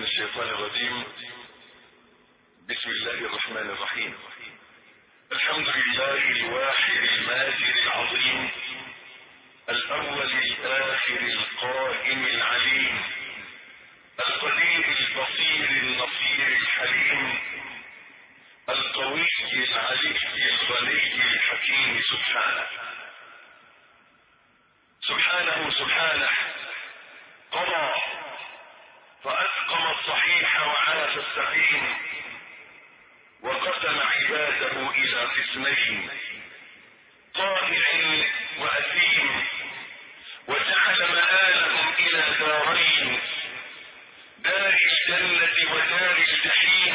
الشيطان الرجيم. بسم الله الرحمن الرحيم. الحمد لله الواحد الماجد العظيم، الأول الآخر القائم العليم، القدير البصير النصير الحليم، القوي العلي الغني الحكيم. سبحانه قضى فأسقم الصحيح وعاف السقيم، وقسم عباده إلى قسمين، طائع وأثيم، وجعل مآلهم إلى دارين، دار الجنة ودار الجحيم.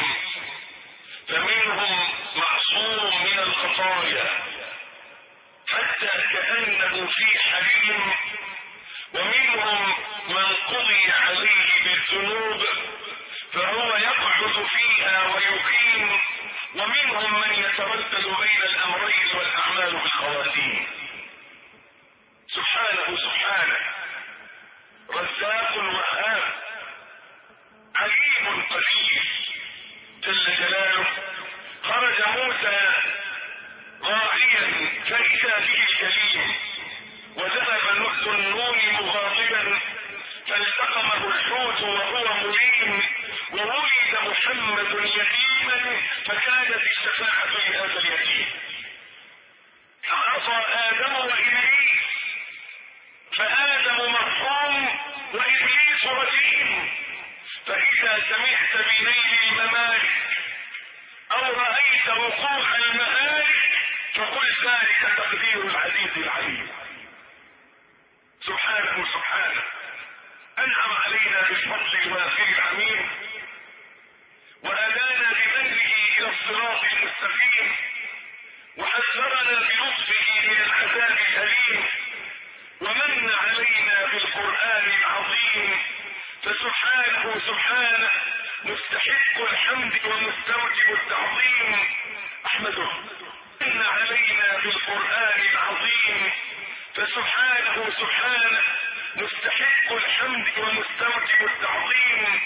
فمنهم معصوم من الخطايا حتى كأنه في حليم، ومنهم من قضي عليه بالذنوب فهو يقعد فيها ويقيم، ومنهم من يتردد بين الأمرين والأعمال بالخواتيم. سبحانه رزاق وهاب، عليم قدير جل جلاله. خرج موسى راعيا فإذا به الكليم، وذهب ذو النون مغاضبا فالتقمه الحوت وهو مليم، وولد محمد يتيما فكانت الشفاعة لهذا اليتيم. فعصى آدم وإبليس فآدم مرحوم وإبليس رجيم. فإذا سمعت بنيل الممالك أو رأيت وقوع المهالك فقل ذلك تقدير العزيز العليم. سبحانه أنعم علينا بالفضل الوافر العميم، وأدانا بمنه إلى الصراط المستقيم، وحذرنا بلطفه من العذاب الأليم، ومن علينا بالقرآن العظيم. فسبحانه مستحق الحمد ومستوجب التعظيم. أحمده من علينا بالقرآن العظيم، فسبحانه مستحق الحمد ومستوجب التعظيم.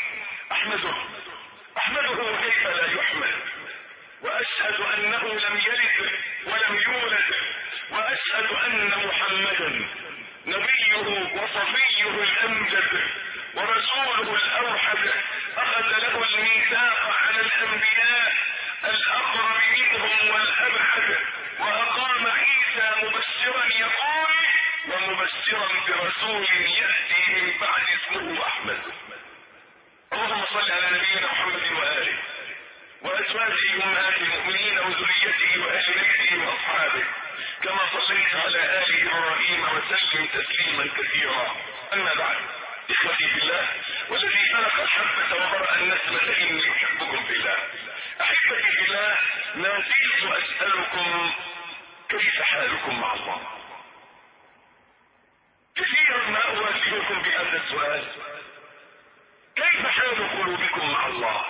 أحمده وكيف لا يحمد، وأشهد أنه لم يلد ولم يولد، وأشهد أن محمدا نبيه وصفيه الأمجد ورسوله الأوحد، أخذ له الميثاق على الأنبياء الأقرب منهم والأبعد، وأقام عيسى مبشرا يقول ومبشرا برسول يأتي من بعد اسمه أحمد. اللهم صل على نبينا محمد وآله وأزواجه أمهات المؤمنين وذريته وأهل بيته وأصحابه كما صليت على آل إبراهيم وسلم تسليما كثيرا. أما بعد، إخوتي في الله والذي خلق الحبة وبرأ النسمة إني أحبكم في الله. أحبتي في الله، ما زلت أسألكم كيف حالكم مع الله؟ كثيرا ما أواجهكم بهذا السؤال: كيف حال قلوبكم مع الله؟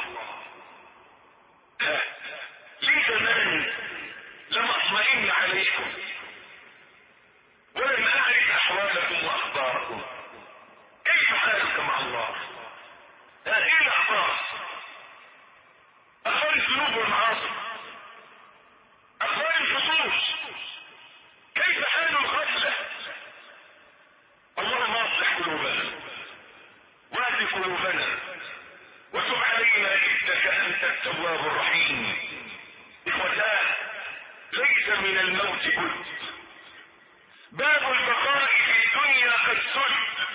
لي زمان لم أطمئن عليكم ولم أعرف أحوالكم وأخباركم. كيف حالك مع الله؟ ايه الأخبار؟ أخبار الذنوب والمعاصي، أخبار الفصول، كيف حال الغفلة؟ اللهم اصلح قلوبنا واهد قلوبنا وتب علينا إنك أنت التواب الرحيم. إخوتاه، ليس من الموت بد، باب البقاء في الدنيا قد سد،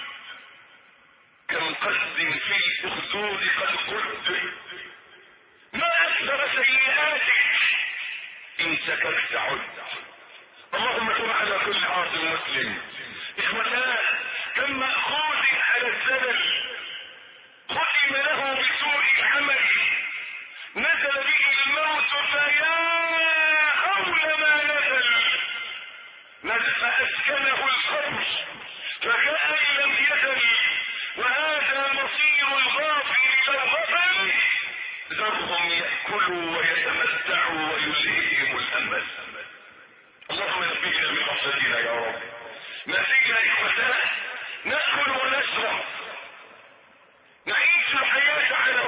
كم قصد في الأخدود قد قد، ما أكثر سيئاتك إن سكت عد. اللهم تب على كل عاص مسلم. إخوتاه، كم مأخوذ على الزلل ختم له بسوء العمل، نزل به الموت فيا حول ما نزل فأسكنه القبر فكأن لم يزل. وهذا مصير الغافل لو غفل، ذرهم يأكلوا ويتمتعوا ويلهيهم الأمل. اللهم نبينا من رحمتنا يا رب. ما فينا إخوتنا نأكل ونشرب، نعيش الحياة على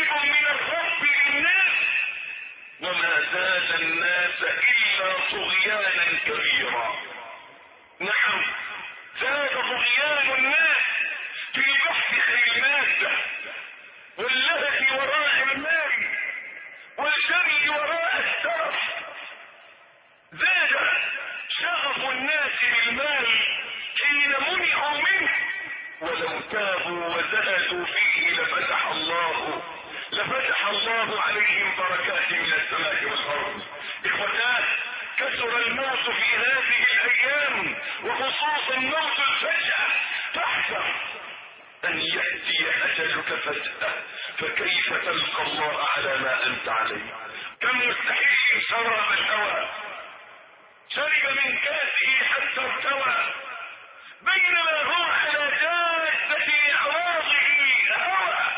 واجب من الرب للناس، وما زاد الناس إلا طغيانا كبيرا. نعم، زاد طغيان الناس في البحث عن المادة واللهث وراء المال والجري وراء الترف. زاد شغف الناس بالمال حين منعوا منه، ولو تابوا وزهدوا فيه لفتح الله عليهم بركات من السماء والارض. اخوتاه، كثر الموت في هذه الايام، وخصوصا موت الفجأة. فاحذر ان يأتي اجلك فجأة، فكيف تلقى الله على ما انت عليه. كم مستحيل شرب الهوى، شرب من كاسه حتى ارتوى، بينما هو على جادة اعراضه هوى،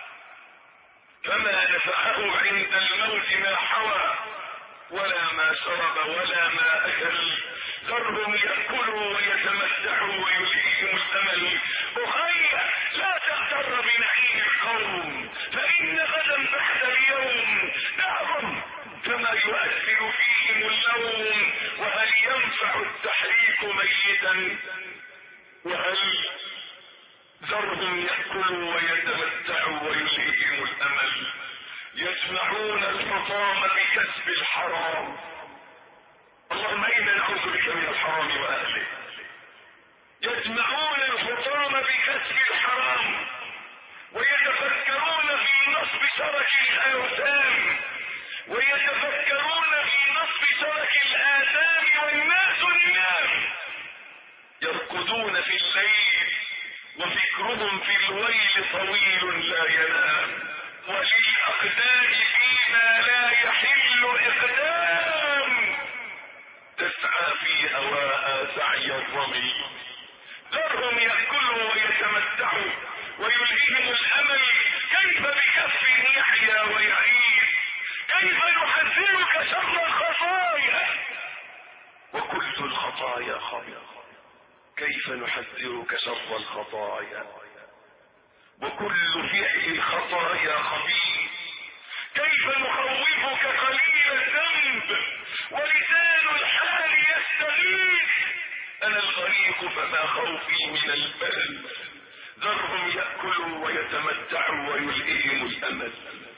فما نفعه عند الموت ما حوى، ولا ما شرب ولا ما اكل. ذرهم يأكلوا ويتمتعوا ويلهيهم الامل. اخي، لا تغتر بنعيم القوم، فان غدا بعد اليوم دعهم كما يؤثر فيهم اللوم. وهل ينفع التحريك ميتا؟ وهل ذرهم يأكلوا ويتمتعوا ويلهيهم الامل. يجمعون الحطام بكسب الحرام. اللهم انا نعوذ بك من الحرام واهله. يجمعون الحطام بكسب الحرام، ويتفكرون في نصب شرك الاوثان، ويتفكرون في نصب شرك الاثام، والناس الناس يرقدون في الليل وفكرهم في الويل طويل لا ينام. وللأقدام فيما لا يحل إقدام، تسعى في هواها سعي الرمي. ذرهم يأكلوا ويتمتعوا ويلهيهم الأمل. كيف بكف يحيا ويعيش؟ كيف نحذرك شر الخطايا وكل الخطايا خبيثة؟ كيف نحذرك شر الخطايا وكل فعل الخطايا خبيث؟ كيف نخوفك قليل الذنب ولسان الحال يستغيث؟ انا الغريق فما خوفي من البلد. ذرهم يأكلوا ويتمتعوا ويلهيهم الامل.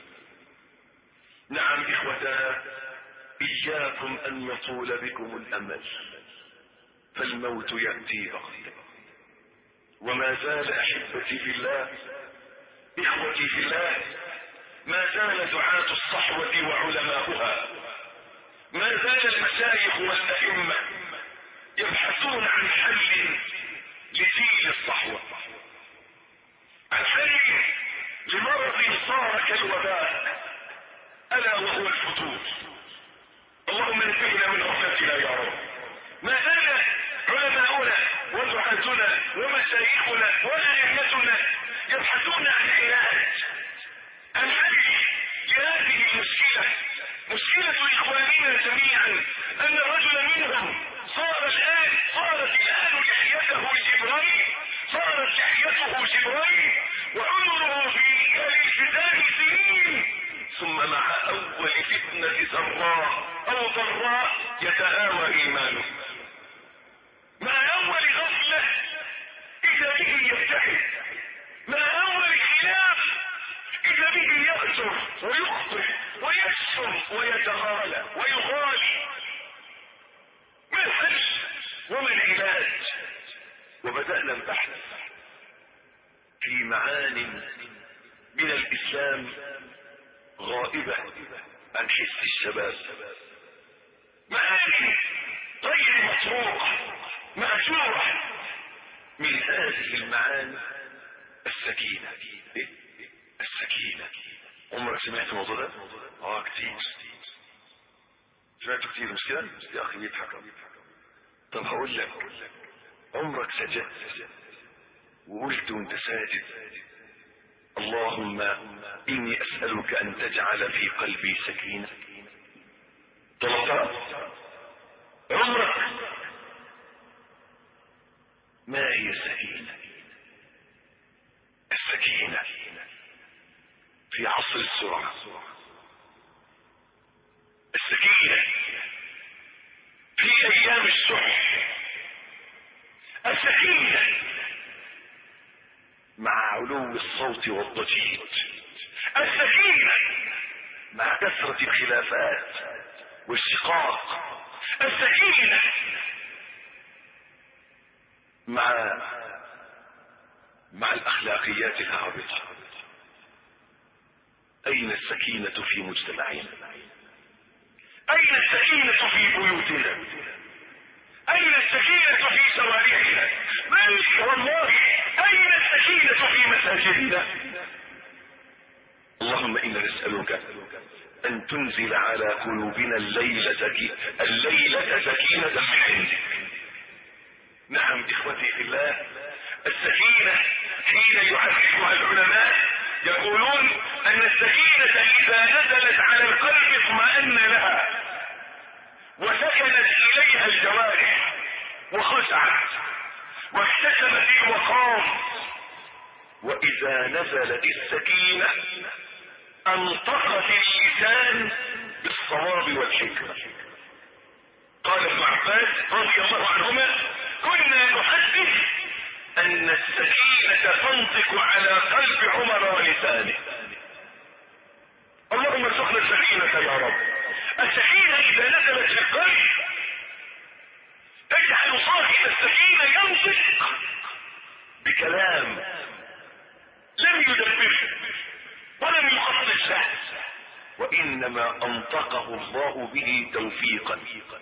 نعم اخوتنا، اياكم ان يطول بكم الامل، فالموت يأتي بغتة. وما زال احبتي في الله، اخوتي في الله، ما زال دعاة الصحوة وعلماؤها، ما زال المشايخ والأئمة يبحثون عن حل لجيل الصحوة، عن حل لمرض صار كالوباء، ألا وهو الفتور. اللهم نجينا من غفلتنا يا رب. ما زال علماؤنا ودعاتنا ومشايخنا وأئمتنا يبحثون عن علاج، عن حل لهذه المشكلة، مشكلة إخواننا جميعا. أن رجلا منهم صارت الآن لحيته جبرين، وعمره في الابتداء سنين، ثم مع أول فتنة سراء أو ضراء يتهاوى إيمانه، مع أول غفلة إذا به يبتعد، مع أول خلاف إذا به يغدر ويخطئ ويكسر ويتغالى ويغالي. ما الحل وما العلاج؟ وبدأنا البحث في معان من الإسلام غائبة عن حس الشباب، معاني غير مطروحة مأجورة. من هذه المعاني السكينة. السكينة. عمرك سمعت الموضوع ده؟ كتير سمعته كتير، مش كده؟ يا اخي يضحك. طب هقول لك، عمرك سجدت وقلت وانت ساجد اللهم اني اسألك ان تجعل في قلبي سكينة؟ طلبت عمرك؟ ما هي السكينة؟ السكينة في عصر السرعة. السكينة في ايام الشح. السكينة مع علو الصوت والضجيج. السكينة مع كثرة الخلافات والشقاق. السكينة مع الاخلاقيات الهابطة. اين السكينة في مجتمعنا؟ اين السكينة في بيوتنا؟ اين السكينة في شوارعنا؟ بل والله اين السكينة في مساجدنا؟ اللهم انا نسألك ان تنزل على قلوبنا الليلة سكينة من عندك. نعم اخوتي في الله، السكينة حين يعرفها العلماء يقولون ان السكينة اذا نزلت على القلب اطمأن لها وسكنت اليها الجوارح وخشعت واكتسبت الوقار. واذا نزلت السكينة انطقت اللسان بالصواب والحكمة. قال ابن عباس رضي الله عنهما: كنا نحدث ان السكينة تنطق على قلب عمر ولسانه. اللهم ارزقنا السكينة يا رب. السكينة اذا نزلت في القلب تجعل صاحب السكينة ينطق بكلام لم يدبره ولم يخصص له، وانما انطقه الله به توفيقا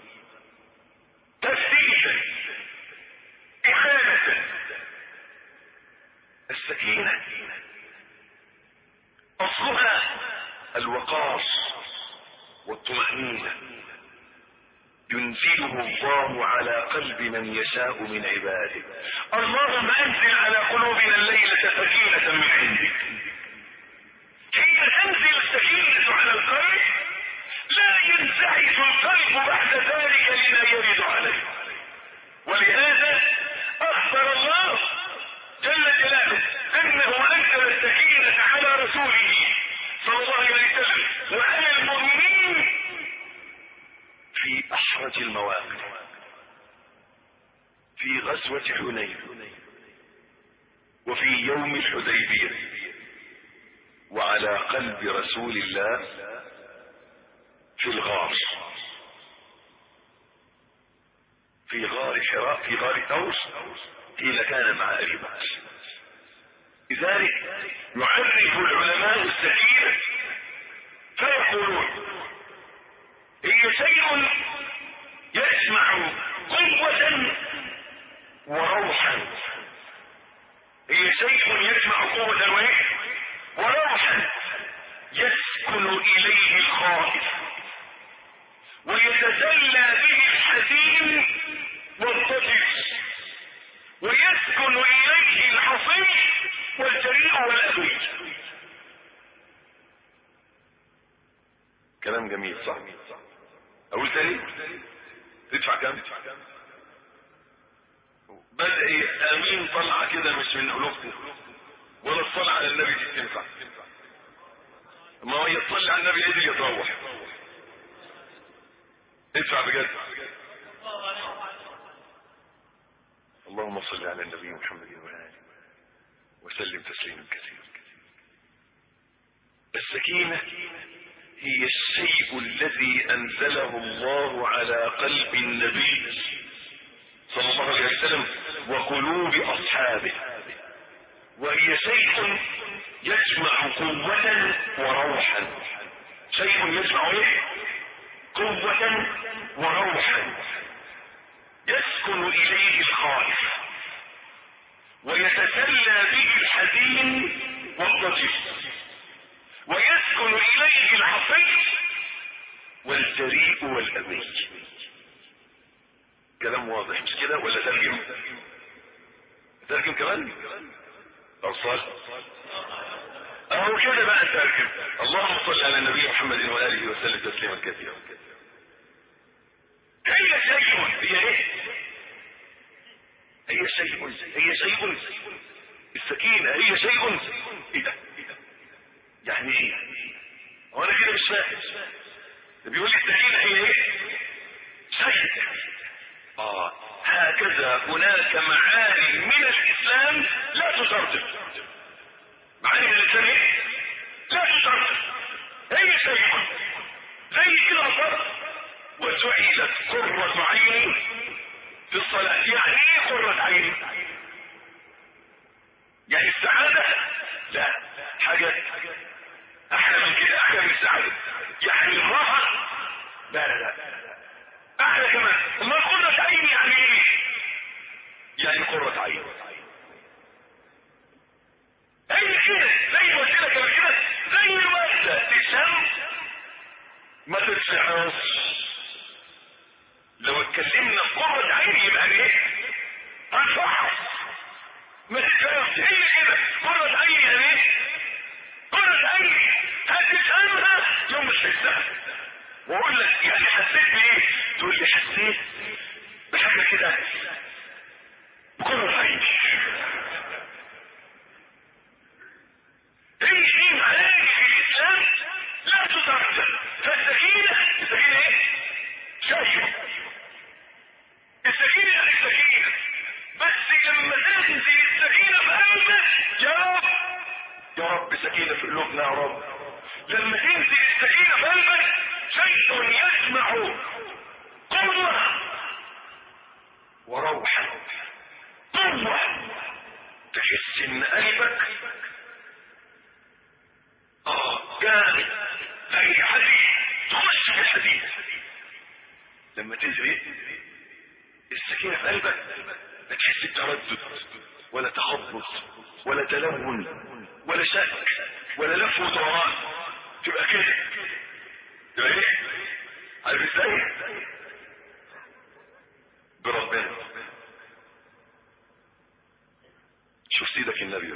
تسديدا إخانة. السكينة اصلها الوقار والطمأنينة، ينزله الله على قلب من يشاء من عباده. اللهم انزل على قلوبنا الليلة سكينة من عندك. حين تنزل السكينة على القلب لا ينزعج القلب بعد ذلك لما يرد عليه. ولهذا اخبر الله جل جلاله انه انزل السكينة على رسوله صلى الله عليه وسلم وعلى المؤمنين في احرج المواقف، في غزوة حنين وفي يوم الحديبية، وعلى قلب رسول الله في الغار، في غار حراء، في غار ثور حين كان مع ابي بكر. لذلك يعرف العلماء السكينة فيقولون: هي شيء يجمع قوة وروحا. هي شيء يجمع قوة وروحا يسكن اليه الخائف ويتسلى به الحزين والضجيج، ويسكن اليه الحصين والجريء والابي. كلام جميل صح؟ اقول تاني؟ تدفع كام؟ بدأ امين طلعة كده مش من قلوبكم، ولا الصلاة على النبي دي تنفع. ما هو يصلي على النبي ايه دي يتروح. ادفع بجد. اللهم صل على النبي محمد وآله وسلم تسليما كثيرا. السكينة هي الشيء الذي انزله الله على قلب النبي صلى الله عليه وسلم وقلوب اصحابه، وهي شيء يجمع قوة وروحا. شيء يجمع قوة وروحا يسكن اليه الخائف ويتسلى به الحزين والضجيج، ويسكن اليه العصي والجريء والابي. كلام واضح مش كده ولا ترجم كمان اوصال اهو كده بقى ترجم. اللهم صل على النبي محمد واله وسلم تسليما كثيرا. هي شيء السكينة هي شيء ايه ده يعني ايه؟ هو انا كده مش فاهم. ده بيقول لي السكينة هي ايه؟ شيء. هكذا هناك معاني من الاسلام لا تترجم. معاني من الاسلام ايه؟ لا تترجم. هي شيء زي كده فرق. وجعلت قرة عيني في الصلاة. يعني ايه قرة عيني؟ يعني السعادة؟ لا، حاجة احلى من كده، احلى من السعادة. يعني الراحة؟ لا احلى كمان. ما قرة عيني يعني ايه؟ يعني قرة عين. اي كده زي ما كده كده زي الوحدة تسم ما تتفعص. لو اتكلمنا قرة عين يبقى ايه؟ هنفعص ما تتفعص. هي كده قرة عين يعني ايه؟ قرة عين هتفهمها يوم مش هتفهم. واقول لك يعني حسيت بايه؟ تقول لي حسيت بحاجة كده بقرة عين. هي معاني في الاسلام لا تترجم. فالسكينة ايه؟ شيء. السكينة يعني السكينة. بس لما تنزل السكينة في قلبك يا رب سكينة في قلوبنا يا رب. لما تنزل السكينة في قلبك شيء يسمع قوة وروحا. قوة تحس ان قلبك جامد زي حديد، تخش في الحديد. لما تنزل السكينة في قلبك لا تحس بتردد ولا تخبط ولا تلون ولا شك ولا لف ودوران. تبقى كده. تبقى ايه؟ عارف ازاي؟ بربنا. شوف سيدك النبي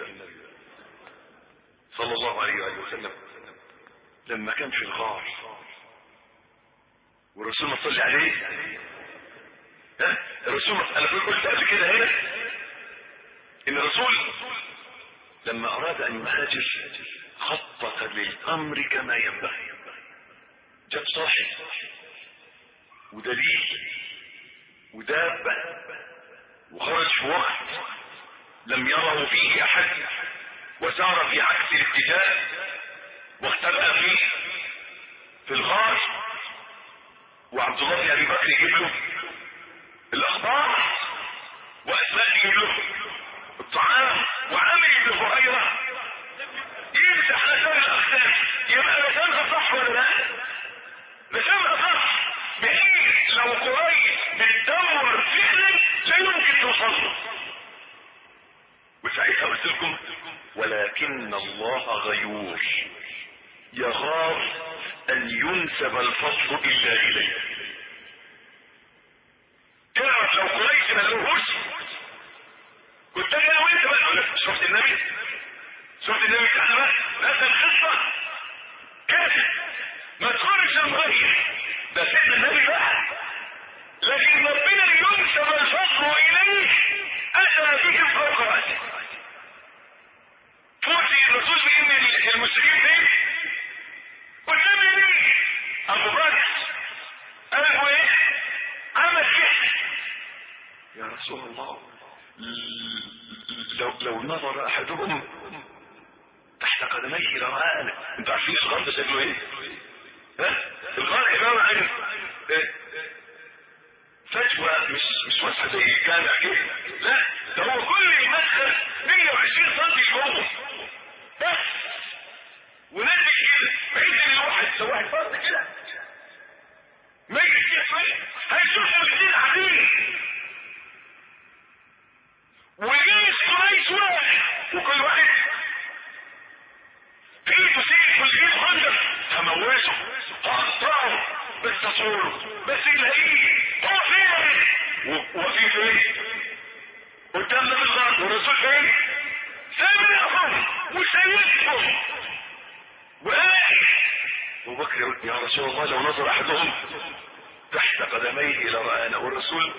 صلى الله عليه وآله وسلم لما كان في الغار والرسول ما صلى عليه. الرسول انا قلت قبل كده هنا ان الرسول لما اراد ان يهاجر خطط للامر كما ينبغي. جاب صاحب ودليل ودابة وخرج في وقت لم يره فيه احد وسار في عكس الاتجاه واختبأ فيه في الغار. وعبد الله بن ابي بكر يجيب له الاخبار واسماء يجيب له الطعام وعامل بن هريره يمسح لسان الاقدام. يبقى لسانها صح ولا لا؟ لسانها صح بحيث لو قريش بتدور فعلا لا يمكن توصل. وساعتها قلت لكم ولكن الله غيور يغار ان ينسب الفضل الا اليه. تعرف لو قريش ما لهوش كنت انا وانت بقى شفت النبي كان بقى نفس القصه كاتب ما تخرجش المغير ده سيدنا النبي بقى. لكن ربنا ينسب الفضل اليه اتى به فوق راسه. فوتي الرسول بان المسلمين فين؟ قدام يمين. ابو بكر قال ايه؟ عمل كده يا رسول الله لو نظر احدهم تحت قدميه لرآنا. انتوا عارفين الغار ده شكله ايه؟ الغار عباره عن فجوه مش واسعه زي الجامع كده. لا ده هو كل المدخل 120 سم جوه بس ونزل كده بحيث ان الواحد فرد كده ما يجي فيه هيشوفوا الاثنين عاديين وجيش قريش واحد وكل واحد في ايده سيف والجيش خندق هموشه هقطعه بس تصوره بس يلاقيه هو فين وفي فين قدامنا في الغرب والرسول فين سامعهم وسيدهم وقال ابو بكر يقول يا رسول الله لو نظر احدهم تحت قدميه لرآنا. والرسول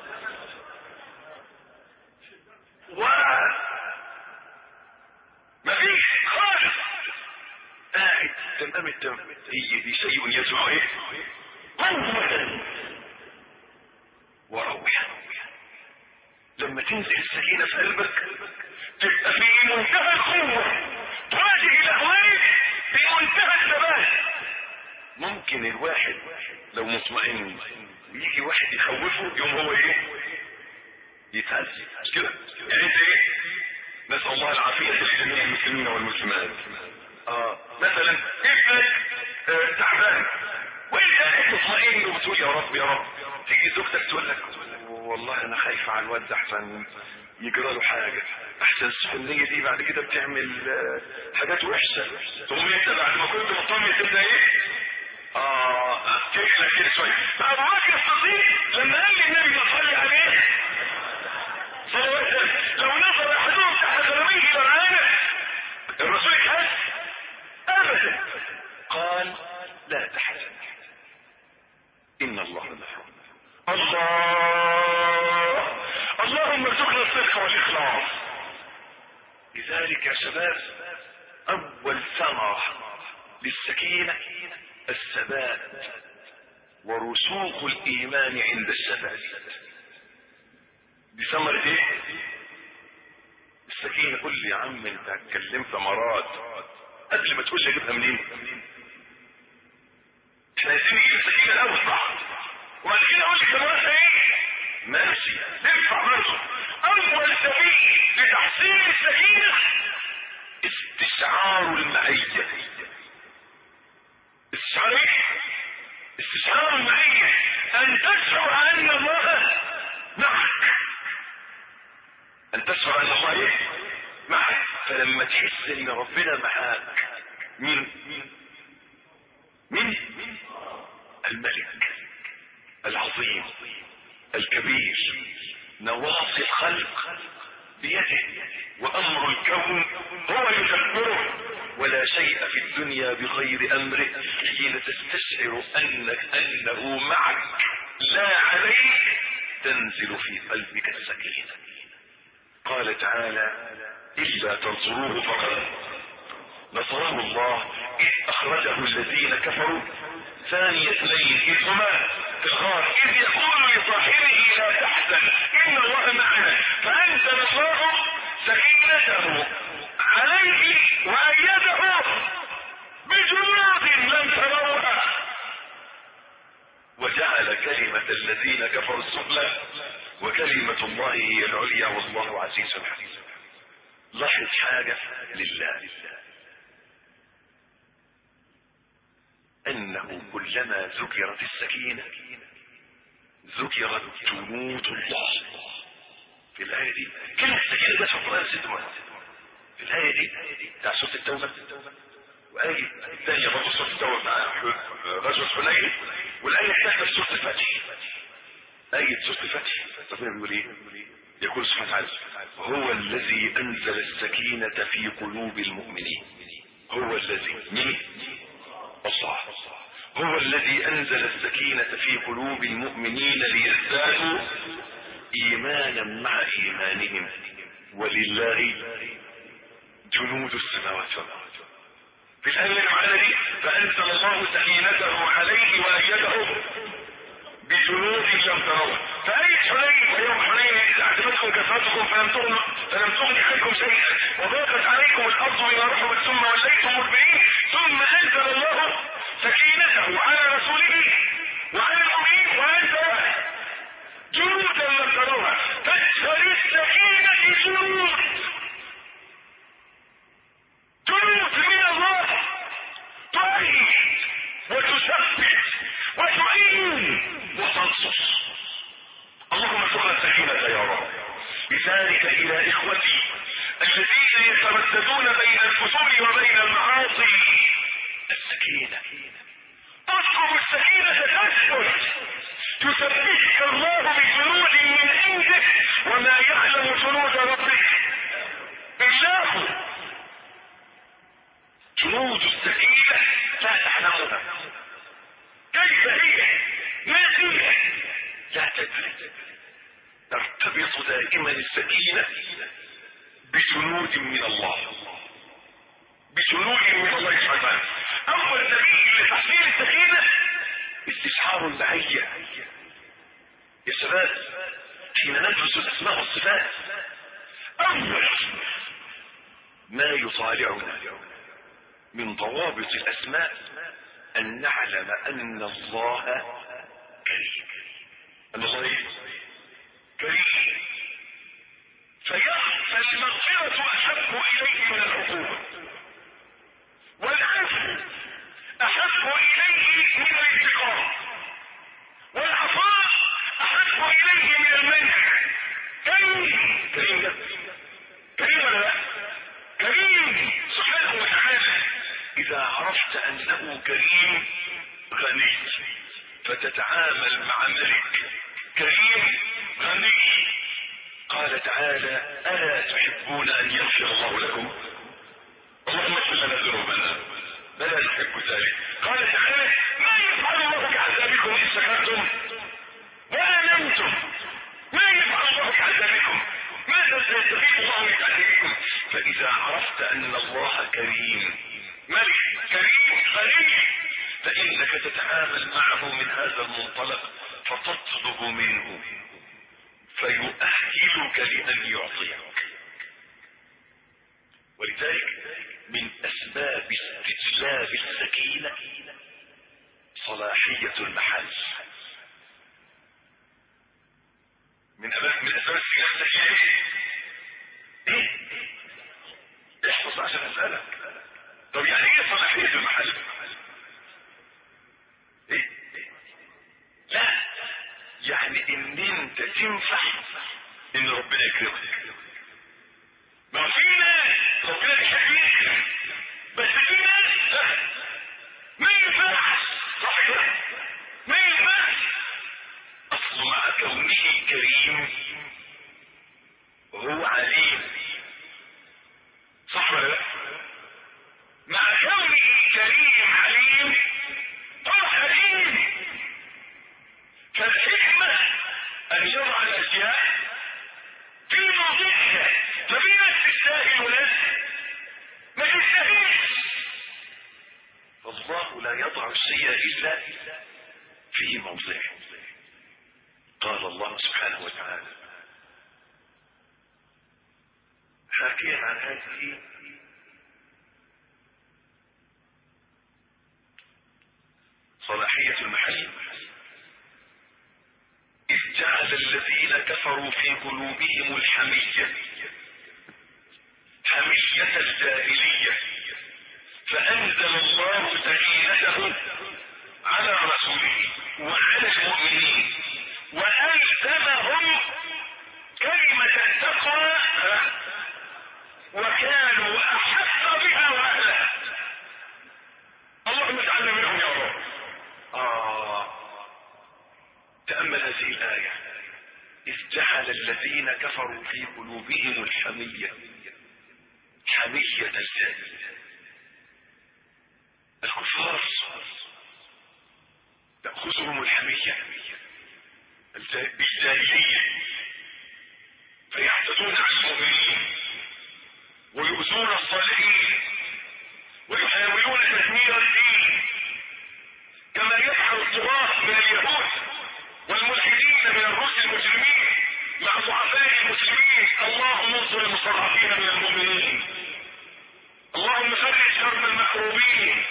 ما فيه خالص، قاعد تمام التمام. هي دي شيء يجمع ايه؟ قوة وروحا. لما تنزل السكينة في قلبك تبقى في منتهى القوة، تواجه الاهوال في منتهى الثبات. ممكن الواحد لو مطمئن ويجي واحد يخوفه يوم هو ايه؟ يتهز، مش كده؟ يعني انت ايه؟ نسأل الله العافية لجميع المسلمين والمسلمات. مثلا ابنك تعبان وانت قاعد مطمئن وبتقول يا رب يا رب، تيجي زوجتك تقول لك والله انا خايفة على الواد احسن يجرى له حاجة، احسن السخونية دي بعد كده بتعمل حاجات وحشة. تقوم انت بعد ما كنت مطمئن تبدا ايه؟ تقلق كده شوية. ابو بكر الصديق لما قال للنبي صلى عليه صلوات لو نظر احدهم تحت قدميه لرعانه الرسول يحس ابدا، قال لا تحزن ان الله معنا. اللهم ارزقنا الصدق والاخلاص. لذلك يا شباب اول ثمرة للسكينة الثبات ورسوخ الايمان عند الثبات. دي ثمرة ايه؟ السكينة. قول لي يا عم انت هتكلم ثمرات قبل ما تقول لي اجيبها منين؟ احنا عايزين نجيب السكينة الاول صح، وبعد كده اقول لك ثمرات ايه؟ ماشي ننفع برضه. اول سبيل لتحصيل السكينة استشعار المعية. استشعار ايه؟ استشعار المعية، ان تشعر ان الله معك، ان تشعر ان الله ايه؟ معك. فلما تحس ان ربنا معاك، مين الملك العظيم الكبير نواصي الخلق بيده وامر الكون هو يدبره، ولا شيء في الدنيا بغير امره. حين تستشعر انه معك لا عليك تنزل في قلبك السكينة. قال تعالى إلا تنصروه فقد نصره الله إذ أخرجه الذين كفروا ثاني اثنين إذ هما في الغار إذ يقول لصاحبه لا تحزن إن الله معنا فأنزل الله سكينته عليه وأيده بجنود لم تروها وجعل كلمة الذين كفروا السفلى وكلمة الله هي العليا والله عزيز حكيم. لاحظ حاجة لله، انه كلما ذكرت السكينة ذكرت جنود الله. في الآية دي كلمة السكينة بس في القرآن 6 مرات. في الآية دي بتاع سورة التوبة، وآية الثانية برضه سورة التوبة بتاع غزوة حنين، والآية الثالثة في سورة الفتح. آية سورة الفتح ربنا بيقول ايه؟ يقول سبحانه وتعالى هو الذي أنزل السكينة في قلوب المؤمنين. هو الذي مين؟ الله. هو الذي أنزل السكينة في قلوب المؤمنين ليزدادوا إيمانا مع إيمانهم ولله جنود السماوات والأرض. في الآية اللي معنا دي فأنزل الله سكينته عليه وأيده بجنود لم تروها. فأي حنين ويوم حنين إذ أعجبتكم كثرتكم فلم تغن عنكم شيئا وضاقت عليكم الأرض بما رحبت ثم وليتم مدبرين ثم أنزل الله سكينته على رسوله وعلى المؤمنين وأنزل جنودا لم تروها. فاشهر السكينة جنود من الله تؤيد وتثبت وتعين وتنصص. اللهم ارزقنا السكينة يا رب. لذلك إلى إخوتي الذين يترددون بين الفجور وبين المعاصي السكينة. اطلب السكينة تثبتك الله بجنود من عنده وما يعلم جنود ربك إلا هو. جنود السكينة لا تعلمها كيف هي ما هي لا تدري. ترتبط دائما السكينة بجنود من الله. بجنود من الله سبحانه وتعالى. اول سبيل لتحصيل السكينة استشعار المعية. يا شباب حين ندرس الاسماء والصفات اول ما يطالعنا من ضوابط الاسماء ان نعلم ان الله كريم. ان الله كريم. فالمغفرة احب اليه من العقوبة، والعفو احب اليه من الانتقام، والعطاء احب اليه من المنع. كريم. كريم ده كريم ولا لا؟ كريم سبحانه وتعالى. اذا عرفت انه كريم غني فتتعامل مع ملك كريم غني. قال تعالى الا تحبون ان يغفر الله لكم؟ اللهم اغفر لنا ذنوبنا. بلى نحب ذلك. قال تعالى ما يفعل الله بعذابكم ان شكرتم وامنتم. ما يفعل الله بعذابكم، ماذا سيستفيد الله من تعذيبكم؟ فاذا عرفت ان الله كريم ملك كريم غني فانك تتعامل معه من هذا المنطلق فتطلب منه فيؤهلك لان يعطيك. ولذلك من اسباب استجلاب السكينة صلاحية المحل. من اسباب السكينة ايه؟ احفظ عشان اسألك. طب يعني ايه صلاحية المحل؟ ايه؟ لا يعني ان انت تنفع ان ربنا يكرمك. ما في ناس ربنا يحبك بس في ناس ما ينفعش. صح كده؟ ما ينفعش. اصل مع كونه كريم وهو عليم. صح ولا لا؟ مع كونه كريم عليم هو حكيم. فالحكمة ان يضع الاشياء في موضعها. ففي ناس تستاهل وناس ما تستاهلش. فالله لا يضع الشيء الا في موضعه. قال الله سبحانه وتعالى حاكيا عن هذه صلاحية المحل: إذ جعل الذين كفروا في قلوبهم الحمية حمية الجاهلية فأنزل الله سكينته على رسوله وعلى المؤمنين وألزمهم كلمة التقوى وكانوا أحق بها وأهلها. اللهم اجعلنا منهم يا رب. تأمل هذه الآية: إذ جعل الذين كفروا في قلوبهم الحمية حمية الجاهلية. الكفار تأخذهم الحمية بالجاهلية فيعتدون على المؤمنين ويؤذون الصالحين ويحاولون تدمير الدين كما يفعل الطغاة من اليهود والملحدين من الروس المجرمين مع ضعفاء المسلمين. اللهم انصر المستضعفين من المؤمنين. اللهم فرج كرب المحروبين.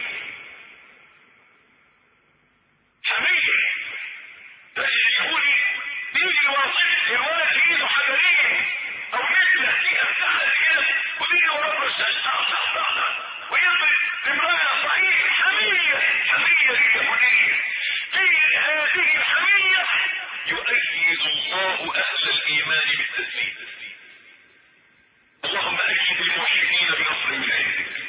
حمية تشريعوني بيجي واصل الولد في ايده حجرين او نجلة فيها بتاعها كده وبيجي ورا الشاشة ويضرب امرأة صحيح. حمية اليهودية. في هذه الحمية يؤيد الله اهل الايمان بالتسليم. اللهم ايد الموحدين بنصر من عندك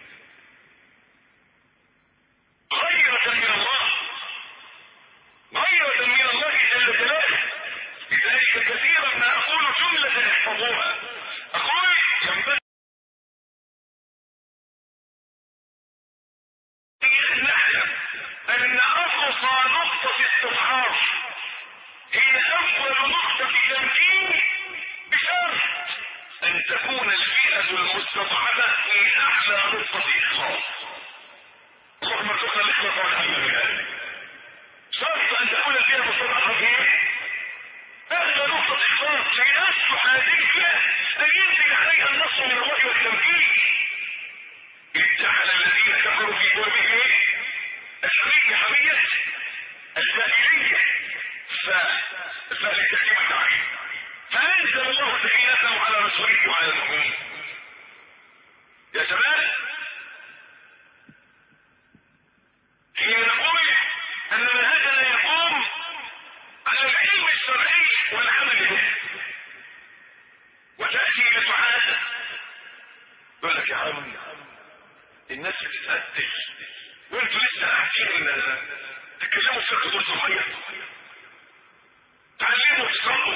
غيرة من الله، غيرة من الله جل جلاله. لذلك كثيرا ما اقول جملة احفظوها، اقول ينبغي ان نعلم ان اقصى نقطة استضعاف هي اول نقطة تمكين بشرط ان تكون الفئة المستضعفة في اعلى نقطة اخلاص. اللهم ارزقنا الاخلاص والعمل بذلك. شرط ان تكون الفئة المستضعفة في اعلى نقطة اخلاص ليصلح هذه الفئة ان ينزل عليها النصر من الله والتمكين. اذ جعل الذين كفروا في قلوبهم حمية الجاهلية فلتتم التعليم، فانزل الله سكينته على رسوله وعلى المؤمنين. يا شباب، حين نقول ان منهجنا يقوم على العلم الشرعي والعمل به، وتأتي لتعاد يقول لك يا عم الناس بتتقتل وانتوا لسه قاعدين تتكلموا في فقه صغير، تعلموا تصلوا.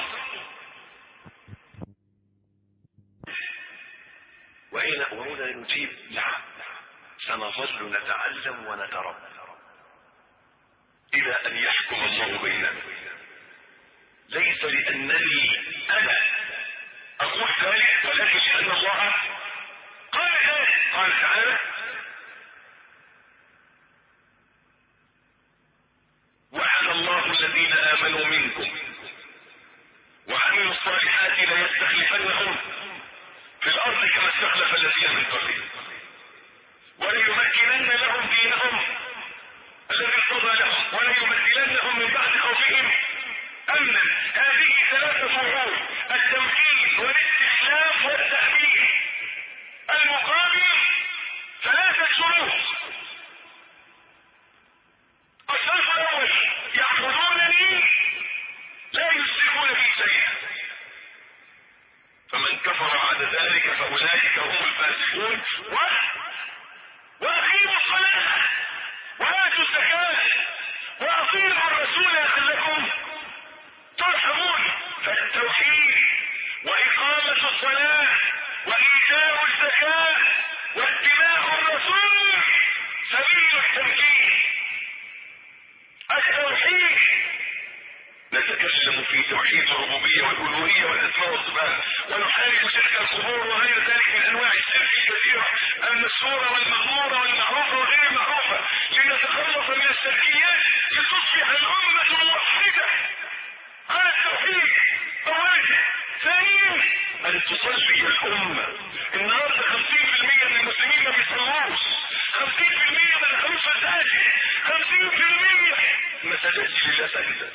وهنا نجيب لا، سنظل نتعلم ونتربى الى ان يحكم الله بيننا. ليس لانني انا اقول ذلك، ولكن لان الله قال ذلك. قال تعالى: وعد الله الذين امنوا منكم وعملوا الصالحات ليستخلفنهم في الارض كما استخلف الذين من قبلهم وليمكنن لهم دينهم الذي ارتضى لهم وليبدلنهم من بعد خوفهم امنا. هذه ثلاثة امور: التمكين والاستخلاف والتأمين. المقابل ثلاثة شروط: الشرط الاول يعبدونني لا يشركون بي شيئا، فمن كفر بعد ذلك فاولئك هم الفاسقون. واقيموا الصلاة واتوا الزكاة واطيعوا الرسول لعلكم ترحمون. فالتوحيد واقامة الصلاة وايتاء الزكاة واتباع الرسول سبيل التمكين. التوحيد نتكلم في توحيد الربوبية والألوهية والأسماء والصفات، ونحارب شرك القبور وغير ذلك من أنواع الشرك الكثيرة المشهورة والمغمورة والمعروفة وغير المعروفة، لنتخلص من الشركيات لتصبح الأمة موحدة على التوحيد. أولا. ثانيا، أن تصلي الأمة. النهارده 50% من المسلمين ما بيصلوش، 50% ما دخلوش مساجد، 50% ما سجدش لله سجدة.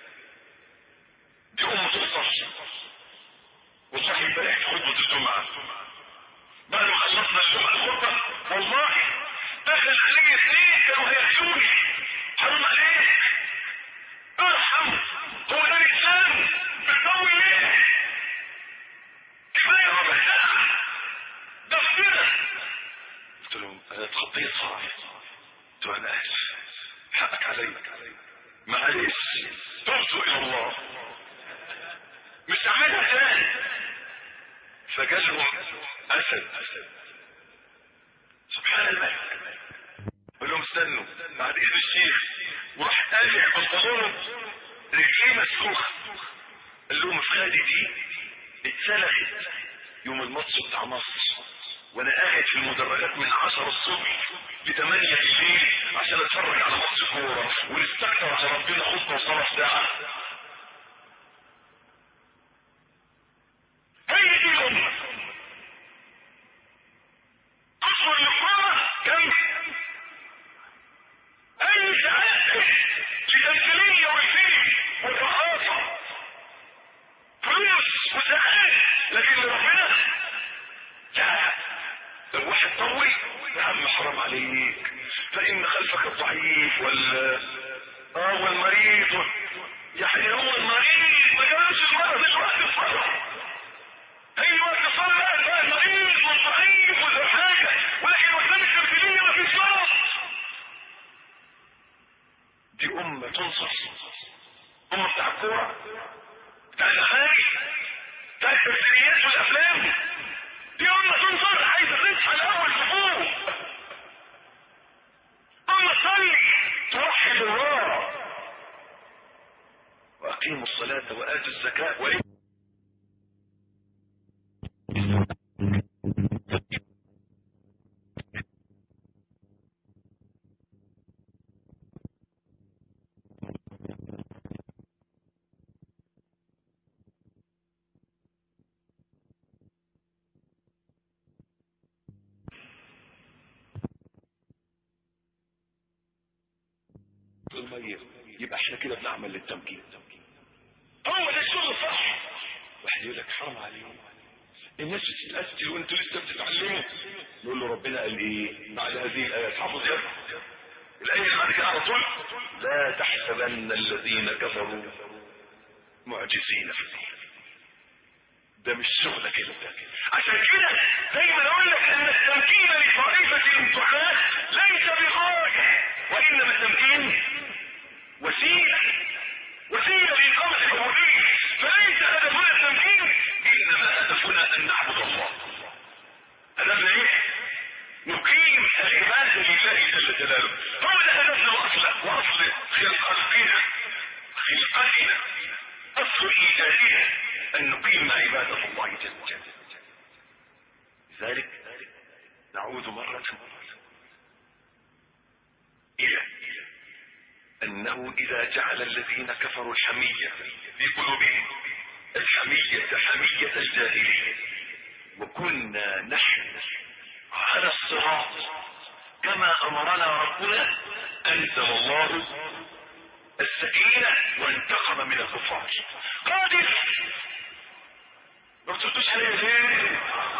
دي أمة تصلي. والله امبارح في خطبة الجمعة بعد ما خلصنا الخطبة والله دخل علي 2 كانوا هيحشوني. حرام عليك، ارحم، هو ده الإسلام؟ بتسوي ليه؟ كفاية ربع ساعة ده كده. قلت لهم انا اتخطيت صراحة، قلت له انا اسف، حقك علي، معلش، ترجو الى الله، مش عاملها تاني. فجالهم اسد سبحان الله. قال لهم استنوا بعد اذن الشيخ، وراح قالع بنطلونه رجليه مسلوخه. قال لهم افخادي دي اتسلخت يوم الماتش بتاع مصر وانا قاعد في المدرجات من 10 الصبح ل8 الليل عشان اتفرج على ماتش كوره ونستكتر على ربنا خطبه وصلاه ساعه. هي دي الامه. اصل الامه كم اي ساعات لتمثيليه والفيلم والرقاصه فلوس وساعات، لكن ربنا لا. لو واحد طوي يا عم حرام عليك، فإن خلفك الضعيف والمريض، يعني هو المريض ما جابش المرض مش وقت الصلاة. هي وقت الصلاة بقى المريض والضعيف ولا حاجة، ولكن قدام التمثيلية ما فيش صلاة. دي أمة تنصر، أمة بتاع الكورة، بتاع الأغاني، بتاع التمثيليات والأفلام. دي أمة تنصر عايزة تصحى الأول صفوف. أمة تصلي توحد الله وأقيموا الصلاة وآتوا الزكاة المية، يبقى احنا كده بنعمل للتمكين. هو ده الشغل الصح. واحد يقول لك حرام عليك، الناس بتتقتل وانتوا لسه بتتعلموا. نقول له ربنا قال ايه بعد هذه الايات؟ حافظ يا الايه اللي بعد كده على طول: لا تحسبن الذين كفروا معجزين في الارض. ده مش شغلك انت. عشان كده دايما اقول لك ان التمكين لطائفه الدعاة ليس بغايه، وانما التمكين وسيله لإقامة الحرية. فليس هدفنا التمكين، انما هدفنا ان نعبد الله. هدفنا ايه؟ نقيم العباده لله جل جلاله. هو ده هدفنا واصل خلقتنا، اصل ايجادنا ان نقيم عباده الله جل جلاله. لذلك نعود مرة الى انه اذا جعل الذين كفروا الحمية في قلوبهم، الحمية حمية الجاهلية، وكنا نحن على الصراط كما امرنا ربنا، انزل الله السكينة وانتقم من الكفار. قادر ما بتردوش عليه ليه؟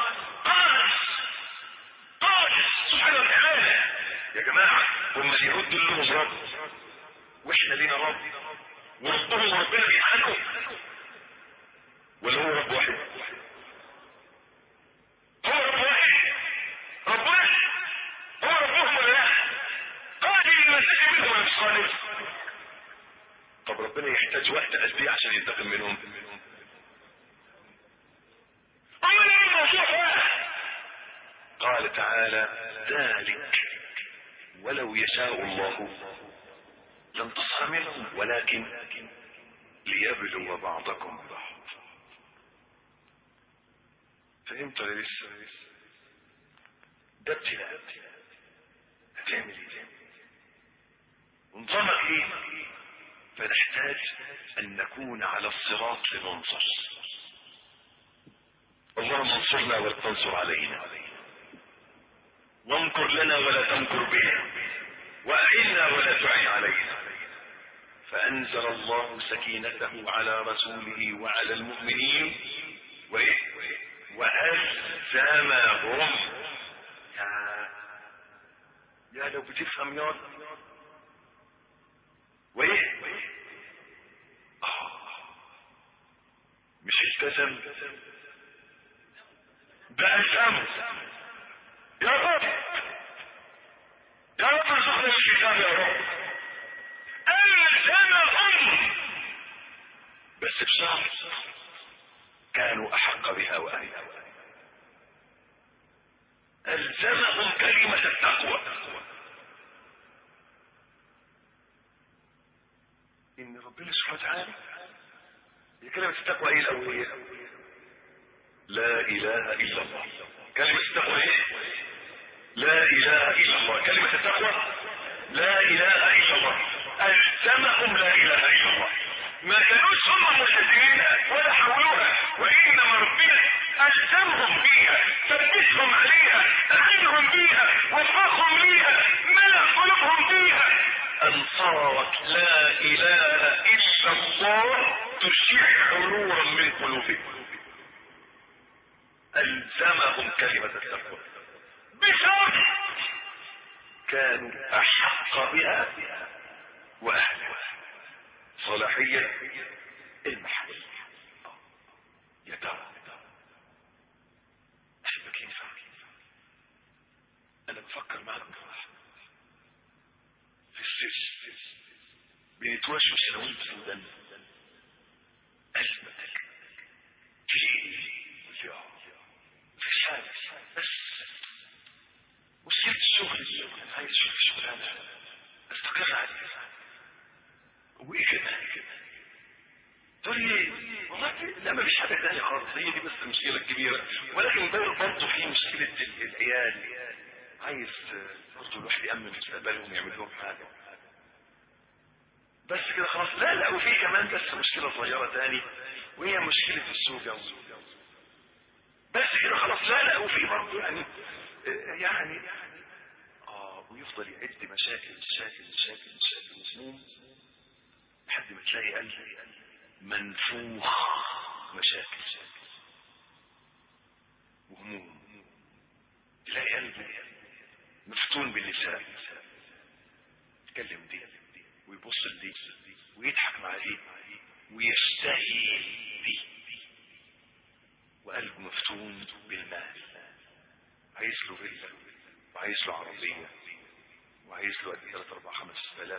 قادر سبحانه وتعالى. يا جماعة هم اللي يردوا لهم رب واحنا لينا رب، وربهم ربنا بيحنوا، ولا هو رب واحد؟ هو رب واحد، ربنا هو ربهم ولا لا؟ قادر المساء منهم ولا مش قادر؟ طب ربنا يحتاج وقت قد ايه عشان ينتقم منهم؟ قال تعالى: ذلك ولو يشاء الله لانتصر منهم ولكن ليبلو بعضكم ببعض. فهمت ولا لسه؟ ده ابتلاء. هتعمل ايه؟ نظامك ايه؟ فنحتاج ان نكون على الصراط لننصر. اللهم انصرنا ولا تنصر علينا، وانكر لنا ولا تنكر بنا، واعنا ولا تعن علينا. فانزل الله سكينته على رسوله وعلى المؤمنين وألزمهم. يا لو بتفهم يا مش التزم، ده ألزمه. يا رب ارزقنا الكتاب يا رب. ألزمهم بس بشرط كانوا أحق بها وأهلها. ألزمهم كلمة التقوى. إن ربنا سبحانه وتعالى كلمة التقوى إيه الأولية؟ لا إله إلا الله. كلمة التقوى إيه؟ لا إله إلا الله. كلمة التقوى لا إله إلا الله. ألزمهم لا إله إلا الله. ما كانوش هم ملتزمينها ولا حولوها، وإنما ربنا ألزمهم بيها، ثبتهم عليها، أعنهم بيها، وفقهم بيها، ملأ قلوبهم بيها، أن صارت لا إله إلا الله تشيع نورا من قلوبهم. ألزمهم كلمة التقوى بشرط كانوا أحق بها وأهلها. صلاحية المحبة. يا ترى أحبك ينفع؟ أنا بفكر معك في السجن، بنتوشوش أنا وأنت في الدم، قلبك تلاقي مفيش حاجة، بس مشكلة الشغل دي أنا عايز أشوف شغلانة أستقر عليها. وايه كده تقول لي والله لا ما فيش حاجه ثانيه خالص، هي دي بس المشكله الكبيره. ولكن برضه في مشكله العيال، عايز برضه الواحد يامن مستقبلهم، يعمل لهم حاجه بس كده خلاص. لا وفي كمان بس مشكله صغيره ثاني، وهي مشكله الزوجه بس كده خلاص. لا وفي برضه يعني يفضل يعد مشاكل مشاكل مشاكل مشاكل وهموم لحد ما تلاقي قلب منفوخ مشاكل وهموم، تلاقي قلب مفتون باللسان، يتكلم دي ويبص لدي ويضحك مع دي ويشتهي دي، وقلبه مفتون بالمال، عايز له فيلا وعايز له عربية وعايز له 3 4 5 آلاف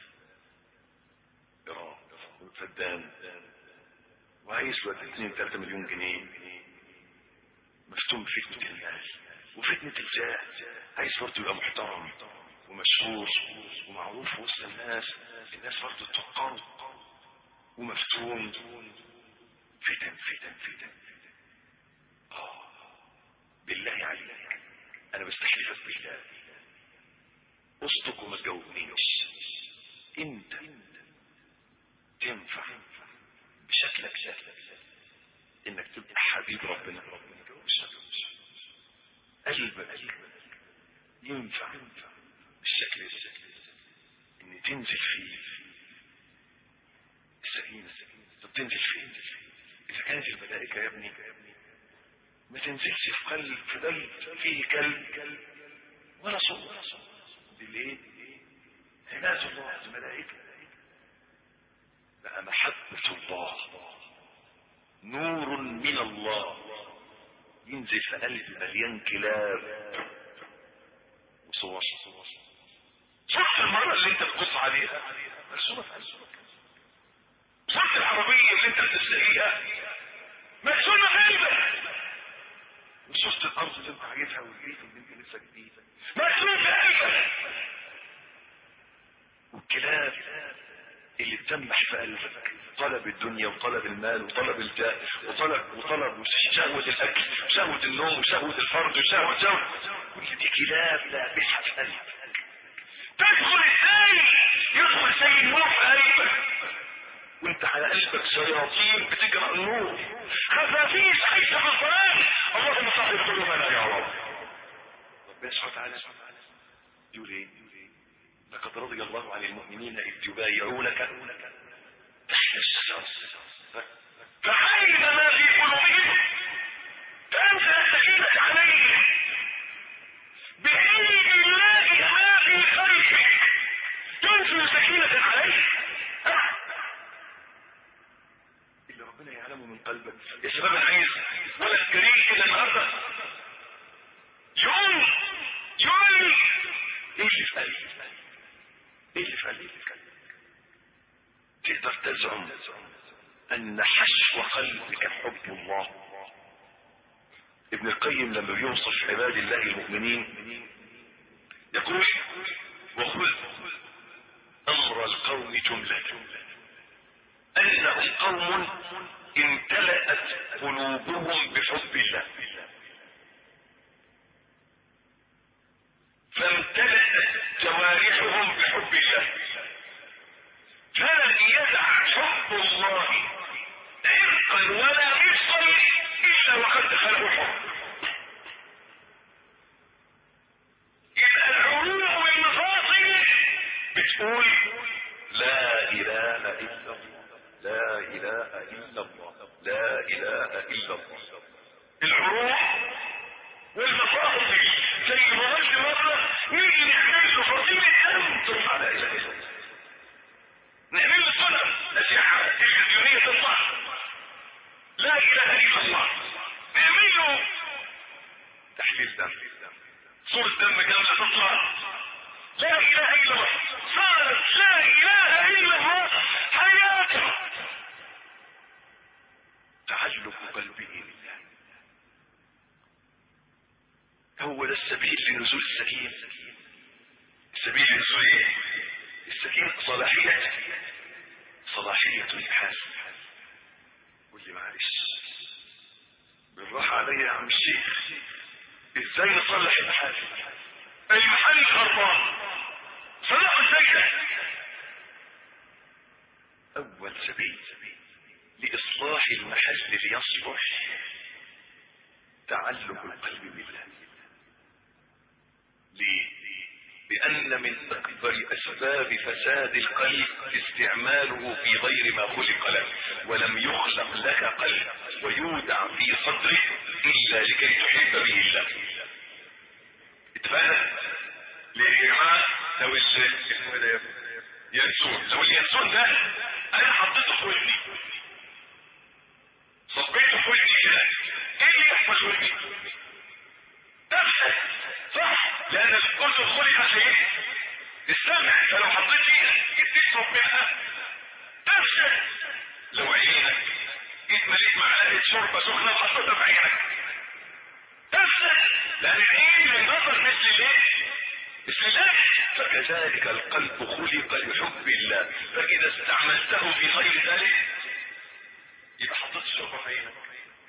جرام فدان، وعايز له 2 3 مليون جنيه، مفتون بفتنة المال وفتنة الجاه، عايز برضه يبقى محترم ومشهور ومعروف وسط الناس برضه تفكره، ومفتون فتن فتن فتن. بالله عليك انا بستحلفك بالله، اصدق وما تجاوبنيش، انت تنفع بشكلك ده انك تبقى حبيب ربنا؟ قلبك ينفع بالشكل ده ان تنزل فيه السكينة؟ طب تنزل فيه اذا كانت الملائكة يا ابني ما تنزلش في قلب فيه كلب ولا صوت، دي ليه؟ عناية الله الملائكة بقى محبة الله نور من الله ينزل في قلب مليان كلاب وصور. صح المرأة اللي انت بتبص عليها مرسومة في قلبك، صح العربية اللي انت بتشتريها مرسومة في قلبك، وصورة الارض اللي انت عايزها والبيت اللي انت لسه جديدة مرسومة في قلبك، والكلاب اللي بتمح في قلبك طلب الدنيا وطلب المال وطلب الجاه وطلب شهوة الاكل وشهوة النوم وشهوة الفرد وشهوة كل دي كلاب لابسها في قلبك. تدخل ازاي؟ يدخل زي النور في قلبك وانت على قلبك شياطين بتجرى النور، خفافيش عايشة في الظلام. اللهم صل قلوبنا يا رب. ربنا سبحانه وتعالى يقول ايه؟ لقد رضي الله عن المؤمنين اذ يبايعونك تحت الشجرة فعلم ما في قلوبهم فانزل السكينة عليهم بإذن الله ما في قلبك تنزل سكينة عليك اللي ربنا يعلمه من قلبك. يا شباب العيز ولد كريم كده النهارده يقول لي ايه اللي في قلبي؟ ايه اللي في قلبي؟ تقدر تزعم ان حشو قلبك حب الله؟ ابن القيم لما بيوصف عباد الله المؤمنين يقول وخذ امر القوم جملة انهم قوم امتلأت قلوبهم بحب الله فامتلأت جوارحهم بحب الله فلن يدع حب الله عرقا ولا مفصل الا وقد دخله حب. يبقى العروق والمفاصل بتقول لا اله الا الله لا اله الا الله لا اله الا الله. العروق والمفاصل زي ما قلت مره نيجي نعمل له فصيله دم تطلع لا اله الا الله، نعمل له صنم اشعه تلفزيونيه تطلع لا اله الا الله، نعمل له تحليل دم صورة دم كاملة تطلع لا اله الا الله، صارت لا اله الا الله حياته. تعلق قلبه بالله هو ده السبيل لنزول السكينة. السبيل لنزول ايه؟ السكينة صلاحية الحال. قول لي معلش بالراحة عليا يا عم الشيخ، ازاي نصلح المحل؟ المحل خربان صلحه ازاي؟ اول سبيل لاصلاح المحل ليصلح تعلق القلب بالله. ليه؟ بأن من أكبر أسباب فساد القلب استعماله في غير ما خلق له، ولم يخلق لك قلب ويودع في صدرك إلا لكي تحب به الله. اتفقنا؟ ليه يا جماعة؟ لو اليانسون ده أنا حطيته في ودني، صبيته في ودني كده، إيه اللي يحصل في ودني؟ تفسد، صح؟ لأن الأذن خلقت لإيه؟ السمع، فلو حطيت فيها تشرب منها تفسد. لو عينك مليت معلقة شوربة سخنة وحطيتها في عينك تفسد، لأن العين النظر مثل الايه؟ مثل الله. فكذلك القلب خلق لحب الله، فإذا استعملته في غير ذلك يبقى حطيت الشوربة في عينك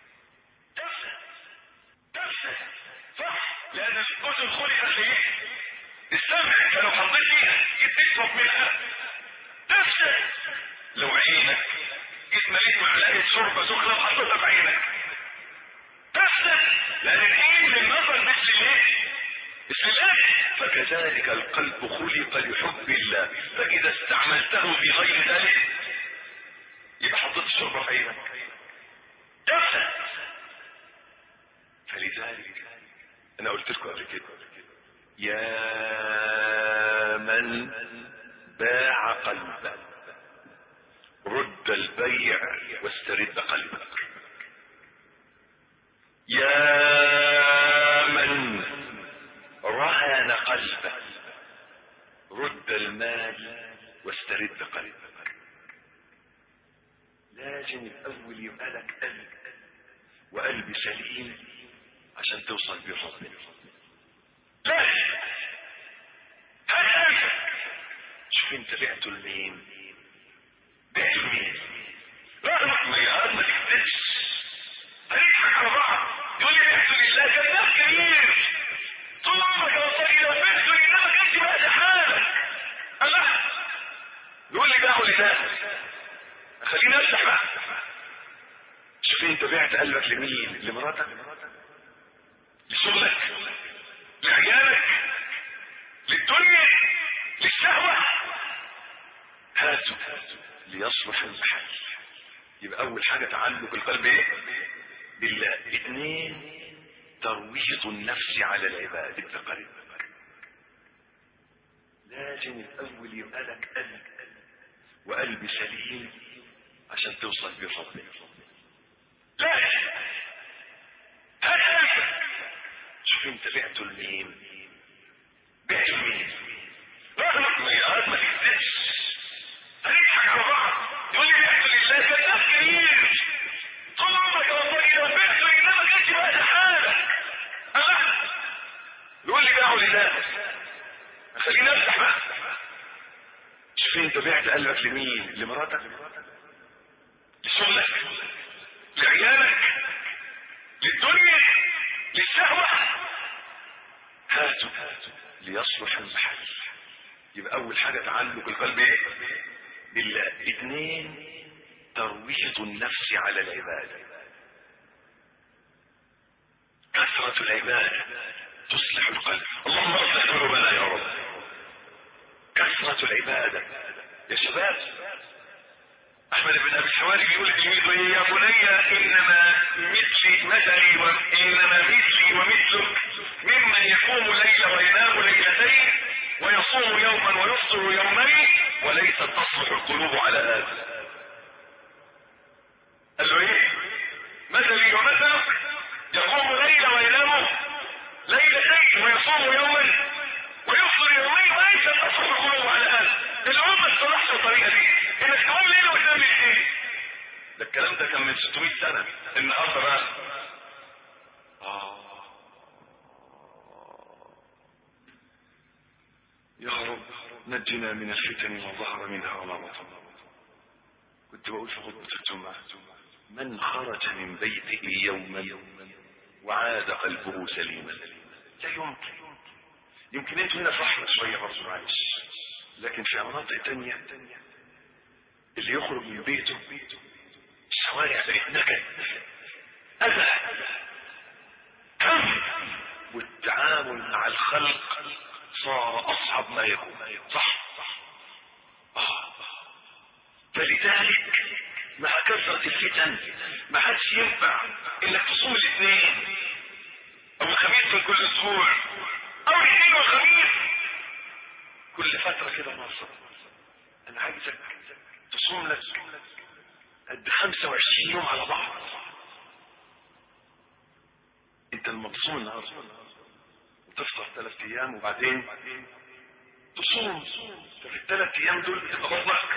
تفسد، صح؟ لأن الأذن خلقت لإيه؟ السمع، فلو حطيت فيها تشرب منها تفسد. لو عينك مليت معلقة شوربة سخنة وحطيتها في عينك تفسد، لأن العين النظر مثل الايه؟ مثل الله. فكذلك القلب خلق لحب الله، فإذا استعملته في غير ذلك يبقى حطيت الشوربة في عينك تفسد. فلذلك أنا قلت لكم قبل كده، يا من باع قلبه رد البيع واسترد قلبك. يا من رهن قلبه رد المال واسترد قلبك. لازم الاول يبقى لك قلب وقلب سليم عشان توصل بيه ربنا. لازم هل شوف انت بعته لمين؟ بعته لمين؟ رغم ما تكتبش هنضحك على بعض، يقول لي بعته لله، كذاب كبير طول عمرك وصل الى بعته لله ما كانش بقى حالك. الله يقول لي باعه لله، خليني افتح بقى. شوف انت بعت قلبك لمين؟ لمراتك؟ لشغلك؟ لعيالك؟ للدنيا؟ للشهوة؟ هاتوا ليصلح المحل. يبقى اول حاجة تعلق القلب ايه؟ بالله. اثنين ترويض النفس على العبادة بقلبك. لازم الاول يبقى لك قلب وقلب سليم عشان توصل بربنا. لازم هل شوف انت بعته لمين؟ بعته لمين؟ رغم ما تكذبش هنضحك على بعض، يقول لي بعته لله، كذاب كبير طول عمرك وصل الى بعته لله ما كانش بقى حالك. الله يقول لي باعه لله، خليني افتح بقى. شوف انت بعت قلبك لمين؟ لمراتك؟ لشغلك؟ لعيالك؟ للدنيا؟ للشهوة؟ هاتوا ليصلح المحل. يبقى اول حاجة تعلق القلب ايه؟ بالله. اثنين ترويض النفس على العبادة. كثرة العبادة تصلح القلب. اللهم اصلح قلوبنا يا رب. كثرة العبادة يا شباب. احمد بن ابي الحواري بيقول لتلميذه يا بني انما مثلي ومثلك ممن يقوم ليلة وينام ليلتين ويصوم يوما ويفطر يومين وليست تصلح القلوب على هذا. قال له ايه؟ مثلي ومثلك يقوم ليلة وينام ليلتين ويصوم يوما ويفطر يومين وليست تصلح القلوب على هذا. الامة اصطلحت الطريقة دي انك تقوم ليلة وتنام ليلتين. ده الكلام ده كان من 600 سنة. النهارده بقى يا رب نجنا من الفتن ما ظهر منها وما بطن. كنت بقول في خطبة الجمعة من خرج من بيته يوما وعاد قلبه سليما. لا يمكن انتوا هنا فرحنا شوية برضه معلش، لكن في مناطق تانية اللي يخرج من بيته الشوارع بقت نكد أذى هم، والتعامل مع الخلق صار اصعب ما يكون. صح. فلذلك مع كثرة الفتن ما عادش ينفع انك تصوم الاثنين او الخميس من كل اسبوع او الاثنين والخميس كل فترة كده مرة. انا عايزك تصوم لك قد 25 يوم على بعض. انت المبصوم النهارده وتفطر 3 ايام وبعدين تصوم في ال3 ايام دول تبقى بطنك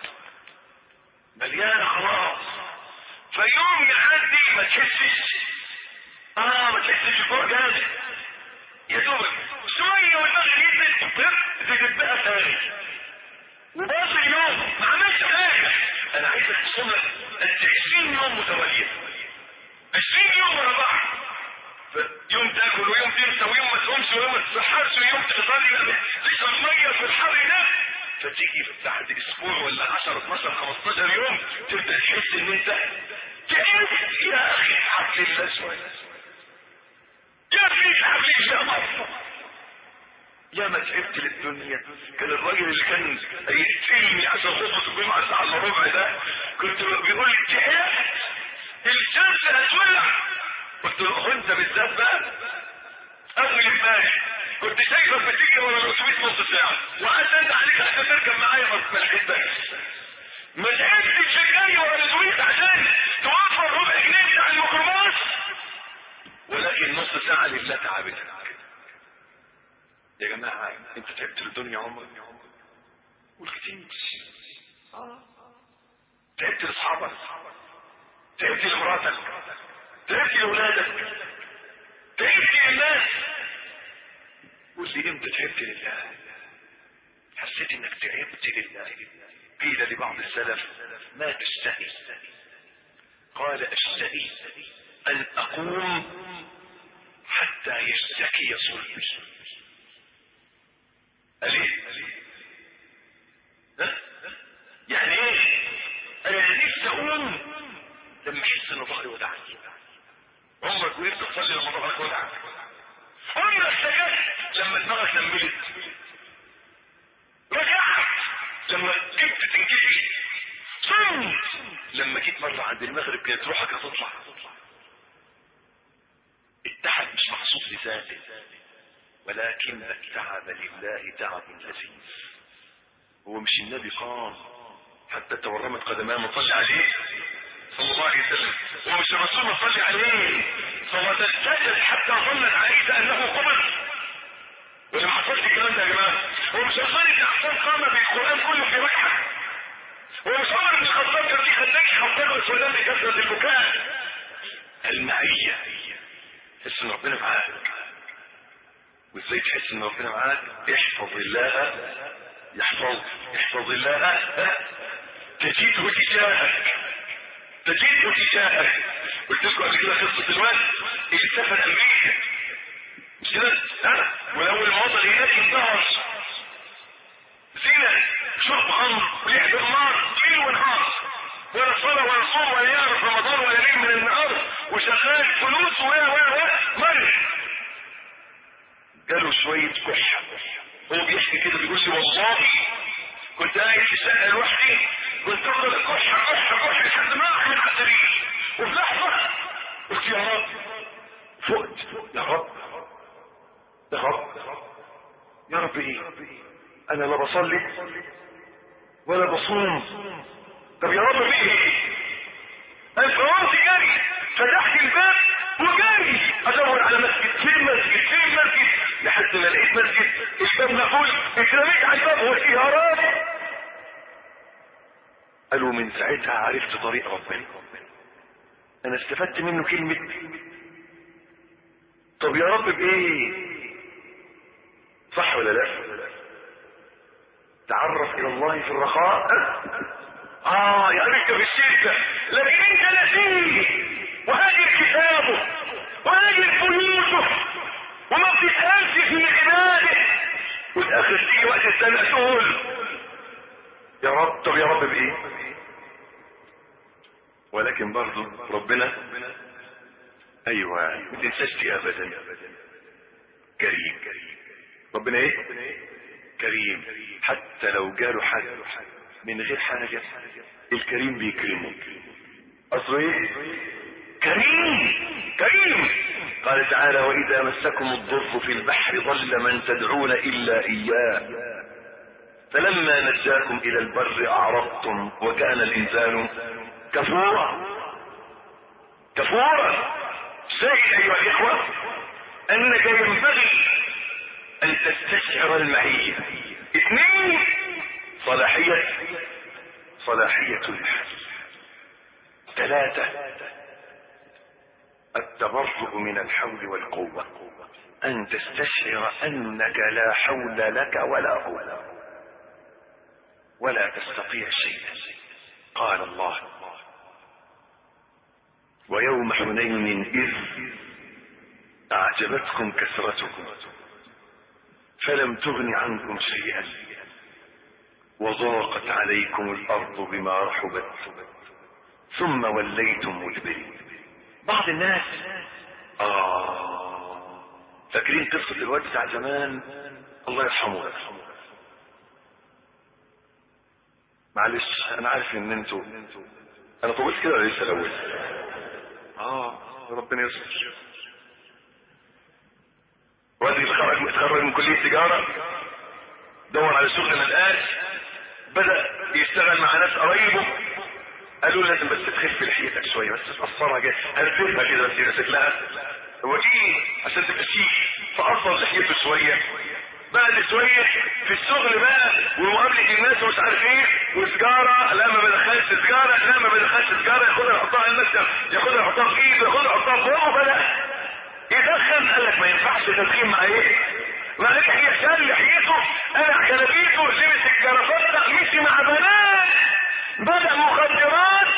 مليانه خلاص. فيوم يعدي ما تحسش ما تحسش بفوق جامد يا دوبك شويه والمغرب ينزل تفطر تتبقى ثاني وباقي اليوم ما عملش حاجه. انا عايزك تصوم لك 20 يوم متواليه 20 يوم ورا بعض. يوم تاكل ويوم تنسى ويوم ما تقومش ويوم ما تسحرش ويوم تصلي تشرب ميه في الحر ده. فتيجي بعد اسبوع ولا 10 12 15 يوم تبدا تحس ان انت تعبت. يا اخي حبل الله شويه يا اخي حبل الله مرة. يا ما تعبت للدنيا. كان الراجل اللي كان يقتلني عشان خطبه الجمعه الساعه الا ربع ده كنت بيقول لي تعبت الشمس هتولع. قلت له هو انت بالذات بقى اول امبارح كنت شايفك بتجري ورا الاتوبيس نص ساعه وقعدت انت عليك عشان تركب معايا ما لحقتكش. ما لحقتش الجري ورا الاتوبيس عشان توفر ربع جنيه بتاع الميكروباص ولكن نص ساعه لله تعبتك. يا جماعه انت تعبت الدنيا عمرك والكتير تعبت لاصحابك تعبت لمراتك تعبت لاولادك تعبت للناس. قول لي امتى تعبت لله حسيت انك تعبت لله؟ قيل لبعض السلف ما تشتهي؟ قال اشتهي ان اقوم حتى يشتكي صلبي. قال ايه؟ يعني ايه؟ انا نفسي اقوم لما احس ان ظهري وجعني. عمرك وقفت تصلي لما ظهرك وجعك؟ عمرك سجدت لما دماغك نملت؟ رجعت لما جبت تنكفي؟ صمت لما جيت مره عند المغرب كانت روحك هتطلع؟ التعب مش مقصود لذاته ولكن التعب لله تعب لذيذ. هو مش النبي قام حتى تورمت قدماه مصلي عليه صلى الله عليه وسلم؟ هو مش الرسول مصلي عليه صلى سجد حتى ظنت عائشة انه قبض؟ ولا ما حصلش الكلام ده يا جماعه؟ هو مش عشان ابن احسان قام بالقران كله في ركعه؟ هو مش عمر بن الخطاب كان في خداك حطه السودان لكثره البكاء؟ المعيه تحس ان ربنا معاك. وازاي تحس ان ربنا معاك؟ احفظ الله يحفظك. احفظ الله تجده تجاهك تجده تجاهك. قلت لكم قبل كده قصه الواد اللي سافر امريكا مش كده؟ ولو الموضع هناك انتهر زنا شرب خمر ولعب النار ليل ونهار ولا صلاه ولا صوم ولا يعرف رمضان ولا ليل من النهار وشغال فلوس مرح. جاله شويه كحه. هو بيحكي كده بيقول لي والله كنت قاعد في الشقه لوحدي كنت افضل كحه لحد ما احمل على السرير وفي لحظه قلت يا رب فقت. يا رب يا رب ايه؟ انا لا بصلي ولا بصوم. طب يا رب ايه؟ انا قررت جري فتحت الباب وجري ادور على مسجد. فين مسجد لحد ما لقيت مسجد الباب مقفول. اترميت على الباب وقلت يا رب. قالوا من ساعتها عرفت طريق ربنا. انا استفدت منه كلمة طب يا رب بايه؟ صح ولا لا؟ تعرف الى الله في الرخاء يعرفك في الشركة لكن انت نسيه وهاجر كتابه وهاجر بيوته وما بتسألش في عباده والاخر تيجي وقت السنة تقول يا رب. طب يا رب بايه؟ ولكن برضو ربنا ايوه ما تنساش ابدا كريم ربنا ايه؟ كريم. حتى لو جاله حد من غير حاجة الكريم بيكرمه. اصله ايه؟ كريم. كريم. قال تعالى: واذا مسكم الضر في البحر ضل من تدعون الا اياه فلما نجاكم الى البر اعرضتم وكان الانسان كفورا. كفورا. شيء ايها الاخوة انك ينبغي ان تستشعر المعية. 2 صلاحية الحل. 3 التبرؤ من الحول والقوة. ان تستشعر انك لا حول لك ولا قوة ولا تستطيع شيئا. قال الله: ويوم حنين إذ أعجبتكم كثرتكم فلم تغن عنكم شيئا وضاقت عليكم الأرض بما رحبت ثم وليتم مدبرين. بعض الناس فاكرين قصة الواد بتاع زمان الله يرحمه. معلش انا عارف ان انتوا انا طولت كده ولا لسه الاول؟ ربنا يستر. وادي اتخرج من كلية تجارة، دور على شغل ملقاش، بدأ يشتغل مع ناس قرايبه قالوا له: لازم بس تخف لحيتك شوية، بس تقصرها كده، هنفرها كده بس يمسك لها. هو ايه عشان تبقى شيك؟ فقصر لحيته شوية. بعد شوية في الشغل بقى ومقابلة الناس ومش عارف ايه وسجارة، لا ما بدخلش سجارة، لا ما بدخلش سجارة، ياخدها يحطها على المكتب، ياخدها يحطها في ايده، ياخدها يحطها في بوقه، بدأ يدخن. قال لك ما ينفعش تدخين مع ايه؟ مع لحية. شال لحيته، قلع كنبيته، لبس الجرافطة، مشي مع بنات، بدأ مخدرات.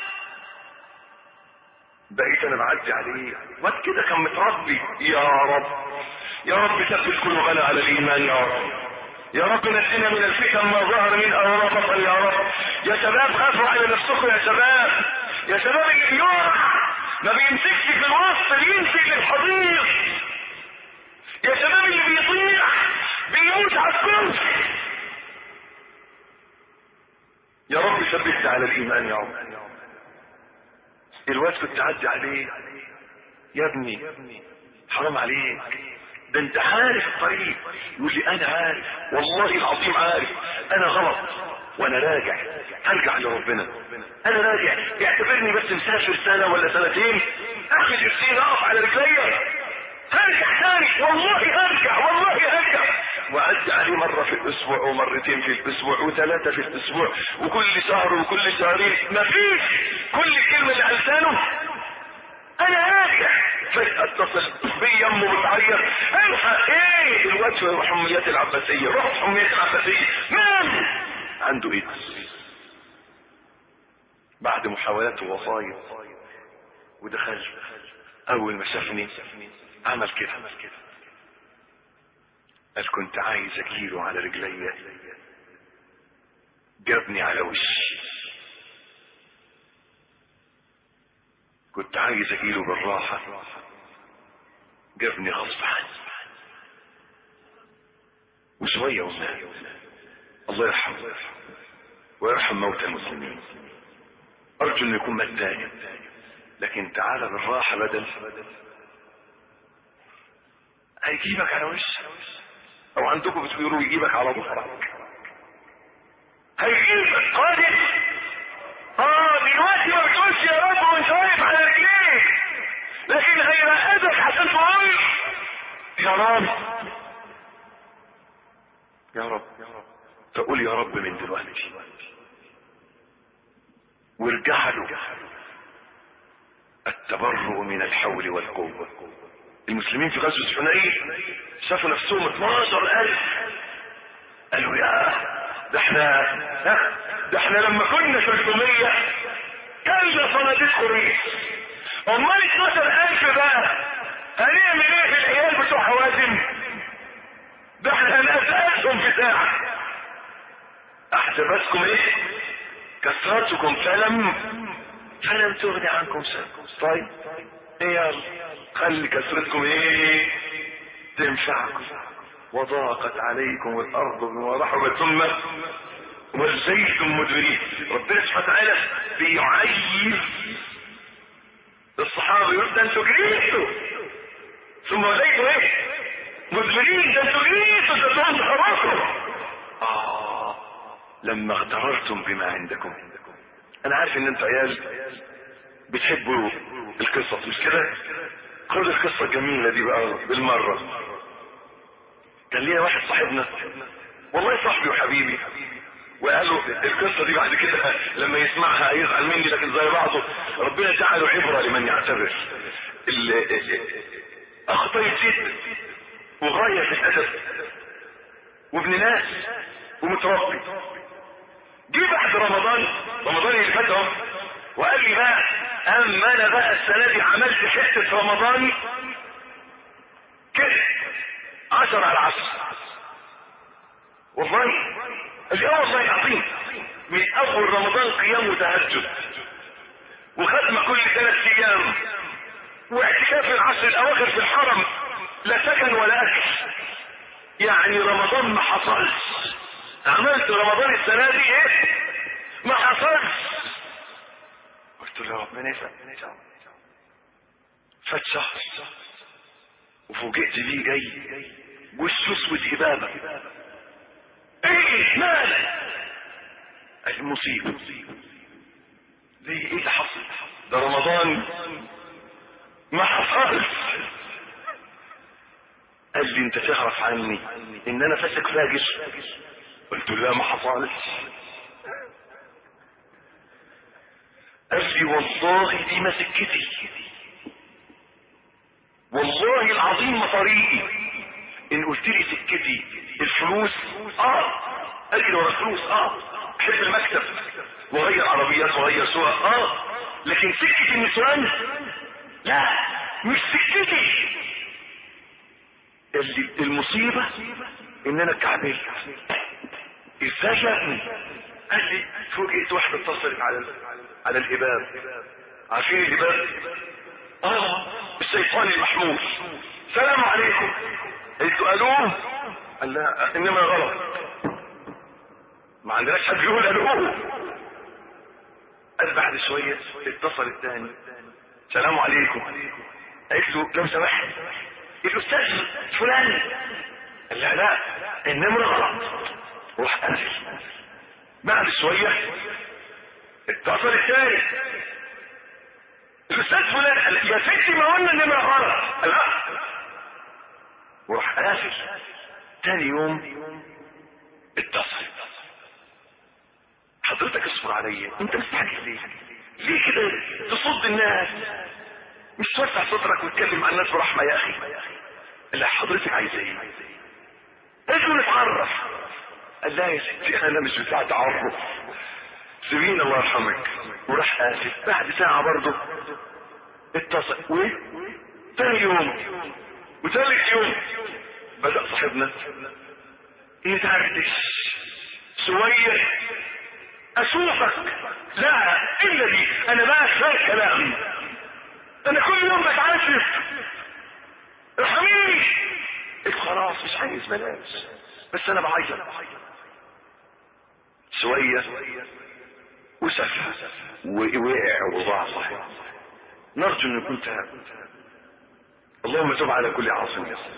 بقيت انا بعدي عليه واد كده كان متربي. يا رب يا رب ثبت قلوبنا على الايمان يا رب. يا رب نجينا من الفتن ما ظهر منها وما بطن يا رب. يا شباب خافوا على نفسكم يا شباب. يا شباب اللي بيقع ما بيمسكش في الوسط، بيمسك للحضيض. يا شباب اللي بيطيع بيموت على الكرسي. يا رب ثبتنا على الايمان يا رب. الواد كنت عدي عليه: يا ابني حرام عليك، ده انت عارف الطريق. يقول لي: انا عارف والله العظيم عارف، انا غلط وانا راجع، هرجع لربنا، انا راجع. اعتبرني بس مسافر سنة ولا سنتين، اخد السين اقف على رجليا، هرجع ثاني، والله هرجع، والله هرجع. وعدي عليه مرة في الاسبوع ومرتين في الاسبوع و3 في الاسبوع وكل شهر وكل شهرين، مفيش. كل الكلمة اللي على لسانه: انا راجع. فجأة اتصل بي امه بتعيط: الحق ايه؟ الواد في حميات العباسية. روح حميات العباسية. مين؟ عنده ايدز. بعد محاولات ووصايا ودخل. اول ما شافني عمل كده، قال: كنت عايز اجيله على رجلي، جابني على وشي. كنت عايز اجيله بالراحة، جابني غصب عني. وشوية ومات. الله يرحمه ويرحم موتى المسلمين. ارجو انه يكون مات دائم، لكن تعالى بالراحة، بدل هيجيبك على وشك، او عندكم بتقولوا يجيبك على ظهرك. هيجيبك قادر. دلوقتي ما بتقولش يا رب وانت واقف على رجليك، لكن هيرقدك عشان تقول: يا رب يا رب. تقول يا رب من دلوقتي وارجع له. التبرؤ من الحول والقوة. المسلمين في غزوة حنين شافوا نفسهم 12,000. قالوا: ده احنا لما كنا 300 كلنا صناديق قريش، امال 12,000 بقى هنعمل ايه في العيال بتوع حوازن؟ ده احنا هنقتلهم في ساعة. احسبتكم ايه؟ كثرتكم فلم تغني عنكم شيئا. طيب ايه؟ يلا خلي كثرتكم ايه تنفعكم وضاقت عليكم الارض بما رحبت ثم وليتم مدبرين. ربنا سبحانه وتعالى بيعيب الصحابه يقول ده انتوا جريتوا ثم وليتوا ايه مدبرين، ده انتوا جريتوا ده انتوا انحرفتوا لما اغتررتم بما عندكم. انا عارف ان انتوا عيال بتحبوا القصص مش كده؟ خد القصه الجميله دي بقى بالمره. كان ليا واحد صاحبنا والله صاحبي وحبيبي، وقال له القصه دي بعد كده لما يسمعها هيزعل مني، لكن زي بعضه ربنا جعله عبره لمن يعتبر. اخ طيب جدا وغايه في الادب وابن ناس ومتربي. جه بعد رمضان اللي فات اهو وقال لي بقى اما انا بقى السنه دي عملت حته رمضان كده 10 على 10 والله. والله العظيم من اول رمضان قيام وتهجد وختمه كل 3 ايام واعتكاف العشر الاواخر في الحرم، لا سكن ولا اكل. يعني رمضان ما حصلش. عملت رمضان السنه دي ايه ما حصلش. قلت له ربنا يسعدك. فات شهر وفوجئت بيه جاي وشه اسود هبابه. ايه مالك؟ المصيبه ليه؟ ايه اللي حصل؟ ده رمضان ما حصلش. قال لي انت تعرف عني ان انا فاسق فاجر؟ قلت له لا ما حصلش. قال لي والله دي ما سكتي، والله العظيم ما طريقي. ان قلت لي سكتي الفلوس اجري ورا الفلوس، احب المكتب وغير عربيات وغير سواق، لكن سكتي النسوان لا مش سكتي. المصيبه ان انا اتكعبلت. ازاي يا ابني؟ قال لي فوجئت واحده اتصلت على الهباب. عارفين الهباب؟ الشيطان المحمول. سلام عليكم. قلت الوه؟ قال لا انما غلط، ما عندناش حد يقول الوه. قال بعد شويه اتصل الثاني. سلام عليكم. قلت له لو سمحت الاستاذ فلان. قال لا النمره غلط. روح قافل. بعد شويه اتصل الثاني. الاستاذ فلان. قال يا ستي ما قلنا النمره غلط. قال لا وراح قافل. تاني يوم اتصل. حضرتك اصبر عليا، انت مستعجل ليه كده تصد الناس؟ مش توسع صدرك وتكلم مع الناس برحمه يا اخي. لا حضرتك عايزه ايه؟ اجوا نتعرف. قال لا يا ستي انا مش بتاع تعرف، سيبيني الله يرحمك. وراح قافل. بعد ساعه برضه اتصل تاني يوم وثالث يوم بدأ صاحبنا يتعردش شوية. اشوفك لا الا دي انا بقى كفايه كلام، انا كل يوم بتعذب ارحميني. خلاص مش عايز بلاش بس انا بعيط. شويه وسف ووقع وضاع صاحب. نرجو ان يكون تاب. اللهم تب على كل عاصم يصل.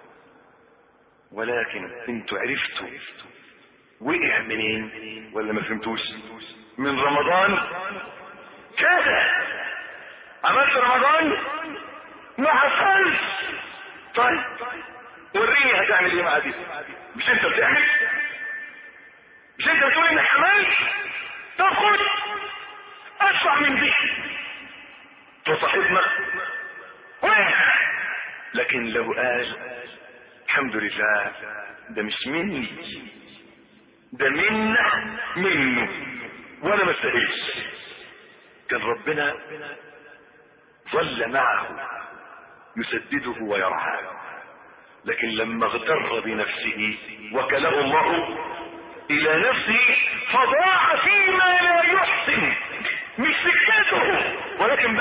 ولكن انتوا عرفتوا وقع منين ولا ما فهمتوش؟ من رمضان كده عملت رمضان ما حصلش. طيب وريني هتعمل ايه مع دي؟ مش انت بتعمل؟ مش انت بتقول انك عملت؟ طب خد ادفع من دي. تصاحبنا وقع. لكن لو قال الحمد لله ده مش مني، ده منه وانا ما استاهلش، كان ربنا ظل معه يسدده ويرعاه. لكن لما اغتر بنفسه وكله الله الى نفسه فضاع فيما لا يحسن. مش سكته ولكن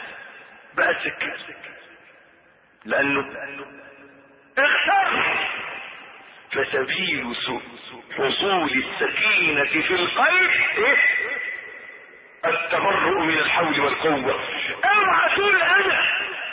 بقت سكته، لانه اغتر فسبيل حصول السكينة في القلب التبرؤ من الحول والقوة. اوعى تقول انا،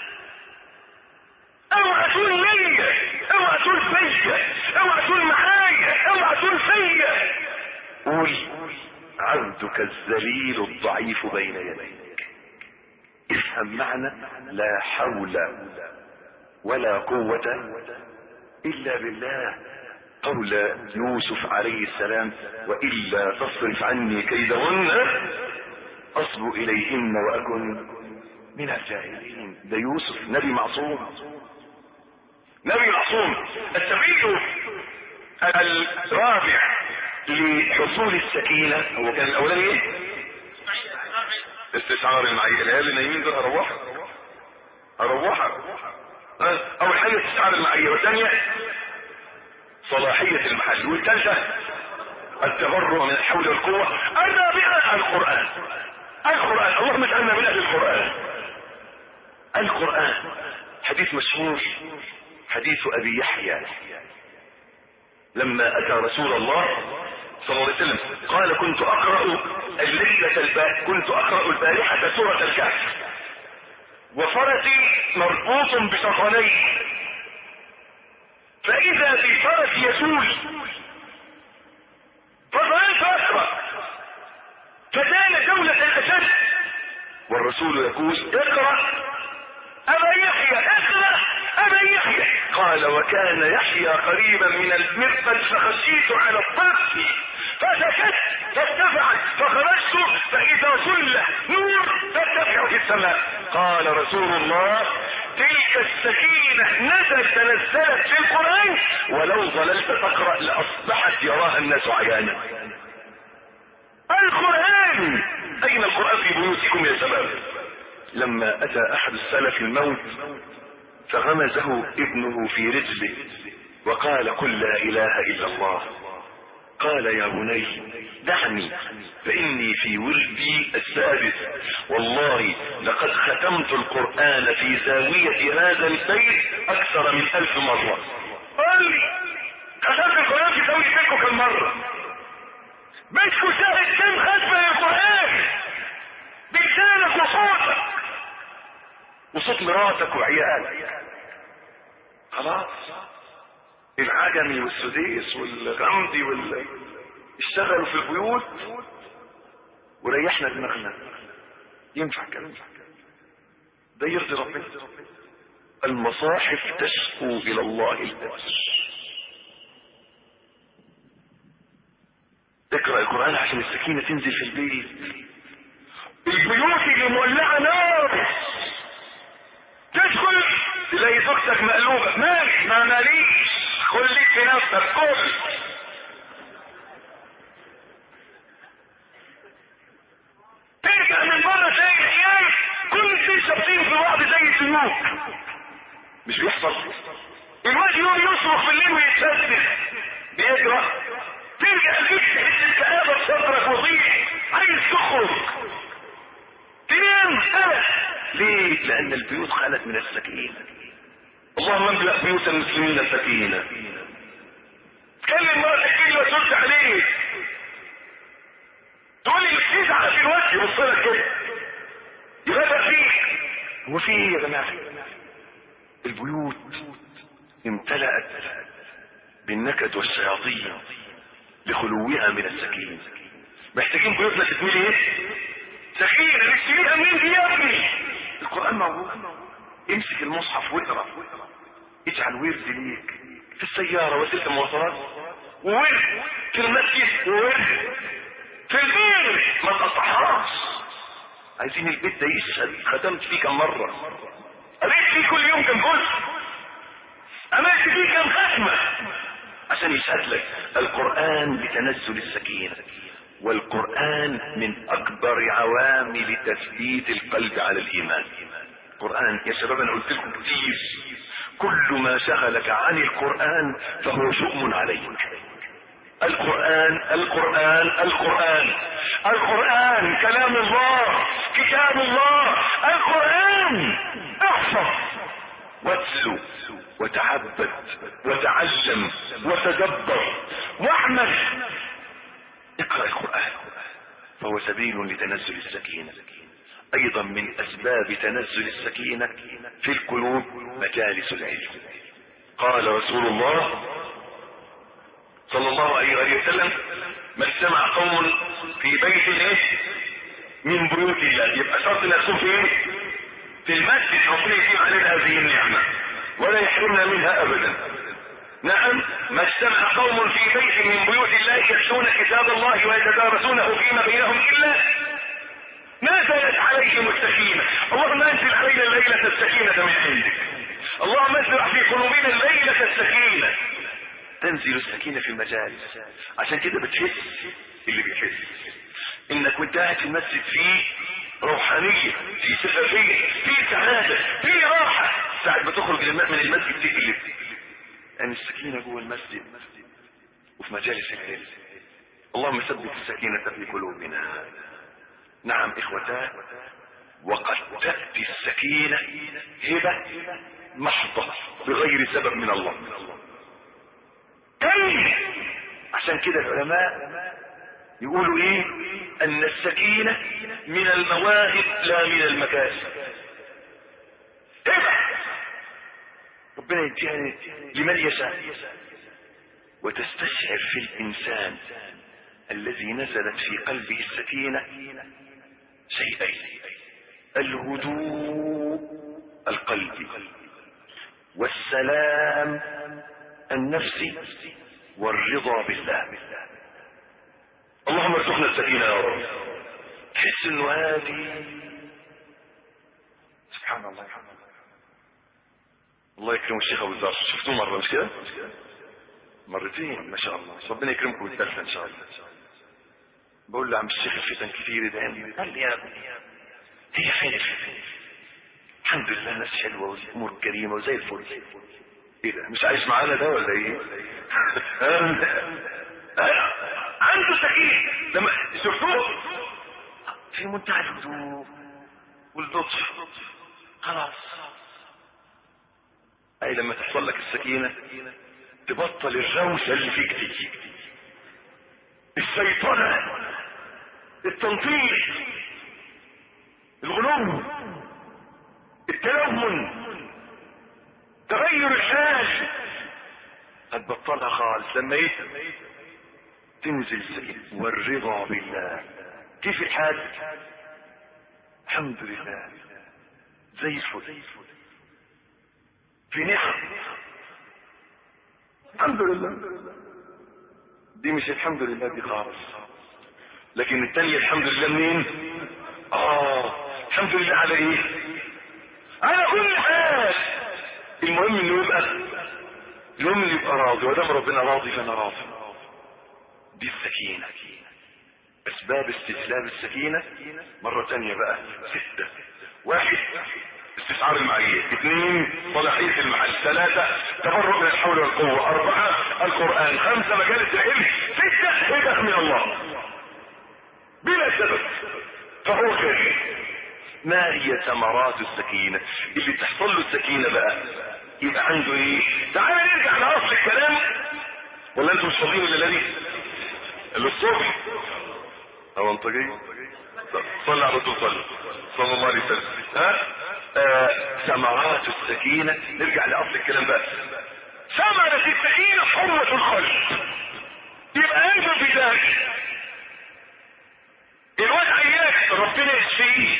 اوعى تقول ليا، اوعى تقول فيا، اوعى تقول معايا، اوعى تقول فيا. قول عبدك الذليل الضعيف بين يديك. افهم معنى لا حول ولا قوة الا بالله. قول يوسف عليه السلام والا تصرف عني كيدهن اصب اليهن واكن من الجاهلين. ده يوسف نبي معصوم، نبي معصوم. السبيل الرابع لحصول السكينة هو كان الاولاني ايه؟ استشعار المعية. العيال اللي نايمين دول اروحها. اول حاجة استشعار المعية، والثانية صلاحية المحل، والثالثة التبرؤ من الحول والقوة. الرابعة القرآن. اللهم اجعلنا من اهل القرآن. القرآن حديث مشهور، حديث ابي يحيى لما اتى رسول الله صلى الله عليه وسلم قال كنت اقرأ البارحة سورة الكهف وفرسي مربوط بشطنيه، فاذا بالفرس يسول فظللت اقرأ فكان جولة الاسد والرسول يقول اقرأ ابا يحيى، اقرأ ابا يحيى. قال وكان يحيى قريبا من المرقد فخشيت على الطرف فسكت فارتفعت فخرجت فاذا سلة نور ترتفع في السماء. قال رسول الله تلك السكينة تنزلت في القرآن ولو ظللت تقرأ لاصبحت يراها الناس عيانا. القرآن. اين القرآن في بيوتكم يا شباب؟ لما اتى احد السلف الموت فغمزه ابنه في رجله وقال قل لا اله الا الله. قال يا بني دعني فاني في ولدي السادس والله لقد ختمت القرآن في زاوية هذا البيت اكثر من 1000 مرة. قال لي ختمت القرآن في زاوية بيتكم كم مرة؟ بيتكم شاهد كم ختمة القرآن بلسانك وصوتك وصوت مراتك وعيالك. خلاص العجمي والسديس والغمدي اشتغلوا في البيوت وريحنا دماغنا. ينفع كلام ده يرضي ربنا؟ المصاحف تشكو الى الله الأجر. اقرأ القرآن عشان السكينة تنزل في البيت. البيوت اللي مولعة نار تدخل تلاقي زوجتك مقلوبة، مالك ما ماليش، خليك في نفسك كل. ترجع من بره زي الحياة كل اثنين شابطين في بعض زي السيوف. مش بيحصل؟ الواد يوم يصرخ في الليل ويتسدد بيجرى، ترجع فيك تحس الكآبة في صدرك وضيق عايز تخرج تنام قلق. ليه؟ لان البيوت خلت من السكينة. اللهم املأ بيوت المسلمين سكينة. تكلم مراتك كده وترد عليه تقول لي مش تزعل في الوقت يبصلك كده يغدر فيك. هو في ايه يا جماعة؟ البيوت امتلأت بالنكد والشياطين لخلوها من السكينة. محتاجين بيوتنا تتملي ايه؟ سكينة. نشتريها منين دي يا ابني؟ القرآن موجود. امسك المصحف واقرأ، اجعل ورد ليك في السيارة وسيلة المواصلات، وورد في المسجد، وورد في البيت ما تقطعهاش. عايزين البيت ده يشهد ختمت فيه كم مرة، قريت فيه كل يوم كم جزء، عملت فيه كم ختمة عشان يشهد لك. القرآن لتنزل السكينة، والقرآن من اكبر عوامل تثبيت القلب على الايمان. القرآن يا شباب انا قلت لكم كتير، كل ما شغلك عن القرآن فهو شؤم عليك. القرآن القرآن القرآن القرآن كلام الله، كتاب الله. القرآن احفظ واتلو وتعبد وتعلم وتدبر واعمل. اقرأ القرآن فهو سبيل لتنزل السكينة. ايضا من اسباب تنزل السكينة في القلوب مجالس العلم. قال رسول الله صلى الله عليه وسلم: ما اجتمع قوم في بيت من بيوت الله. يبقى شرط نفسهم في المسجد. ربنا يتم علينا هذه النعمة ولا يحرمنا منها ابدا. نعم، ما اجتمع قوم في بيت من بيوت الله يتلون كتاب الله ويتدارسونه فيما بينهم الا نزلت عليهم السكينة. اللهم انزل علينا الليلة السكينة من عندك. اللهم ازرع في قلوبنا الليلة السكينة. تنزل السكينة في المجالس. عشان كده بتحس اللي بيحس انك وانت قاعد في المسجد فيه روحانية، في شفافية، في سعادة، في راحة. ساعة ما تخرج من المسجد تقلب ان السكينة جوه المسجد وفي مجالس العلم. اللهم ثبت السكينة في قلوبنا. نعم اخوتان، وقد تأتي السكينة هبة محضة بغير سبب من الله. كيف؟ عشان كده العلماء يقولوا ان السكينة من المواهب لا من المكاسب. هبة ربنا يديها لمن يشاء. وتستشعر في الانسان الذي نزلت في قلبه السكينة شيئين: الهدوء القلبي والسلام النفسي والرضا بالله. اللهم ارزقنا السكينة يا رب. تحس انه هادي. سبحان الله. الله يكرم الشيخ ابو الزرع. شفتوه مرة مش كده؟ مرتين ما شاء الله. ربنا يكرمكم بالثالثة ان شاء الله. بقول له عم الشيخ الفتن كثير ده. قال لي يا ابني هي فين الفتن؟ الحمد لله ناس حلوة والامور كريمة وزي الفل. ايه ده مش عايش معانا ده ولا ايه؟ عنده سكينة. لما شفتوه في منتهى الهدوء واللطف. خلاص. اي لما تحصل لك السكينة تبطل الروشة اللي فيك دي، السيطرة، التنطيط، الغلو، التلون، تغير الحال. هتبطلها خالص لما تنزل السكينة والرضا بالله. كيف الحال؟ الحمد لله زي الفل، في نعم. الحمد لله. دي مش الحمد لله دي خالص. لكن التانية الحمد لله منين؟ الحمد لله على ايه؟ على كل حال. المهم انه يبقى راضي. ودام ربنا راضي فانا راضي. دي السكينة. اسباب استسلام السكينة مرة تانية بقى 6: 1 استشعار المعية، 2 صلاحية المحل، 3 تبرؤ من الحول والقوة، 4 القرآن، 5 مجالس العلم، 6 هبة من الله بلا سبب فهو خير. ما هي ثمرات السكينة؟ اللي تحصل له السكينة بقى يبقى عنده ايه؟ تعالى نرجع لاصل الكلام. ولا انتم مش فاضيين الليلة اللي الصبح؟ او انت جاي صلى على الرسول صلى الله عليه وسلم. ثمرات السكينة. نرجع لاصل الكلام بقى. ثمرة السكينة حرة القلب. يبقى انت في ذلك الواد عياك ربنا يشفيه،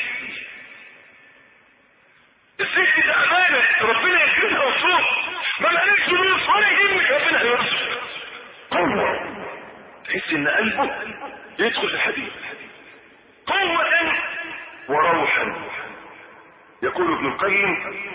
الست تعبانة ربنا يكرمها وتروح، ما مالكش من صالحين ربنا هيرزق. قوة تحس ان قلبه يدخل في الحديد. قوة وروحا. يقول ابن القيم: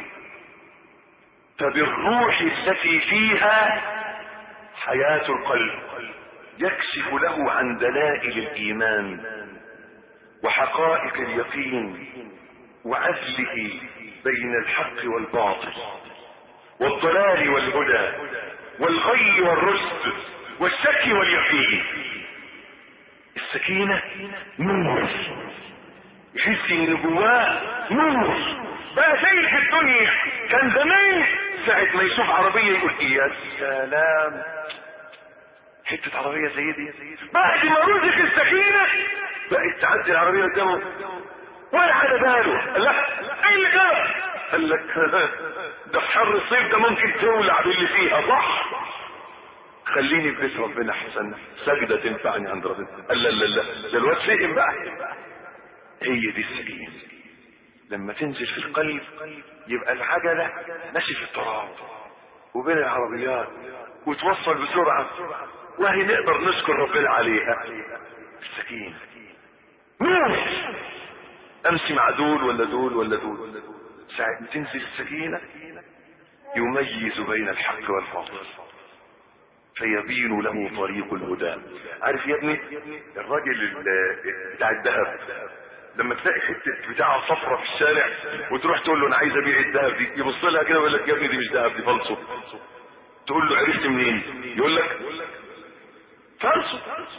فبالروح التي فيها حياة القلب يكشف له عن دلائل الإيمان وحقائق اليقين وعزله بين الحق والباطل والضلال والهدى والغي والرشد والشك واليقين. السكينة نور. يحس ان جواه نور بقى زي في الدنيا كان زمان ساعة ما يشوف عربية يقول يا سلام، حتة عربية زي دي. بعد ما رزق السكينة بقت تعدي العربية قدامه ولا على باله. قال لا ايه اللي جرى؟ قال لك ده في حر الصيف ده ممكن تولع باللي فيها، صح؟ خليني في بيت ربنا احسن، سجدة تنفعني عند ربنا. قال لا لا لا، ده الواد فهم بقى. هي دي السكينة، لما تنزل في القلب يبقى العجلة ماشي في التراب وبين العربيات وتوصل بسرعة، وهي نقدر نشكر ربنا عليها. السكينة نور، امشي مع دول ولا دول ولا دول، ساعة ما تنزل السكينة يميز بين الحق والباطل فيبين له طريق الهدى. عارف يا ابني الراجل بتاع الذهب لما تلاقي حته بتاعه صفرة في الشارع وتروح تقول له انا عايز ابيع الذهب دي، يبص لها كده ويقول لك يا ابني دي مش ذهب، دي فلسو. تقول له عرفت منين؟ يقول لك فلسو،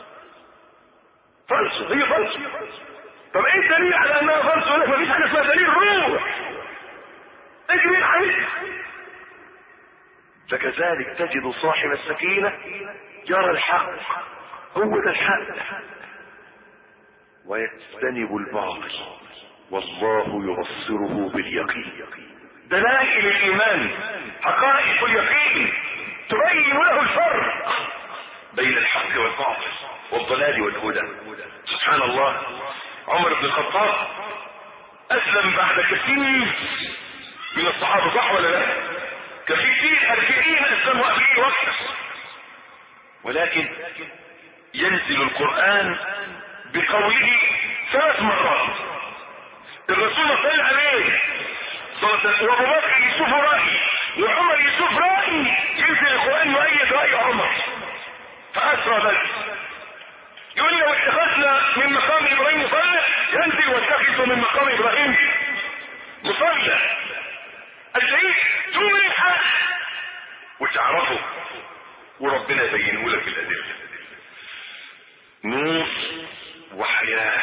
فلسو، هي فلسو. طب ايه الدليل على انها فلسو؟ لك مفيش حاجه اسمها دليل، روح اجري الحديث. فكذلك تجد صاحب السكينة يرى الحق، هو ده الحق، ويجتنب الباطل والله يبصره باليقين. دلائل الايمان، حقائق اليقين تبين له الفرق بين الحق والباطل والضلال والهدى. سبحان الله، عمر بن الخطاب اسلم بعد كثير من الصحابة، صح ولا لا؟ كثير 40 اسلموا قبله وقت، ولكن ينزل القرآن بقوله 3 مرات. الرسول صلى عليه وابو بكر يشوف رأي وعمر يشوف رأي، ينزل القرآن يؤيد رأي عمر فأسرى ذلك. يقول لو اتخذنا من مقام ابراهيم مصلى، ينزل واتخذوا من مقام ابراهيم مصلى. الشيء تؤمن الحق وتعرفه وربنا يبينه لك بالأدلة. نور وحياة.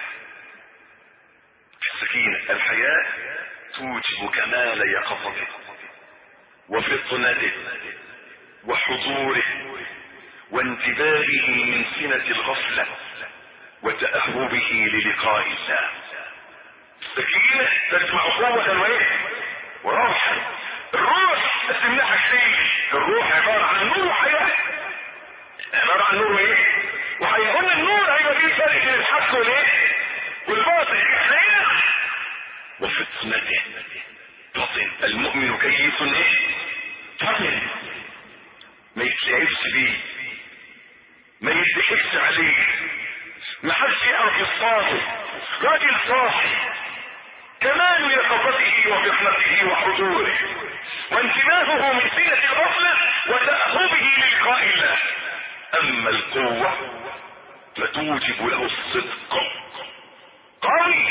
السكينة الحياة توجب كمال يقظته وفطنته وحضوره وانتباهه من سنة الغفلة وتأهبه للقاء الله. السكينة تجمع قوة وايه وروحا. الروح قسمناها حاجتين، الروح عبارة عن نور وحياة، عبارة عن نور وايه وحياة. قلنا النور هيبقى فيه فرق بين الحق والايه والباطل. الحياة وفطنته، فطن المؤمن كيس ايه فطن، ما يتلعبش بيه، ما يضحكش عليه، ما حدش يعرف يصطاده، راجل صاحي كمال يقظته وفطنته وحضوره وانتباهه من سنة الغفلة وتأهبه للقاء الله. اما القوة فتوجب له الصدق. قوي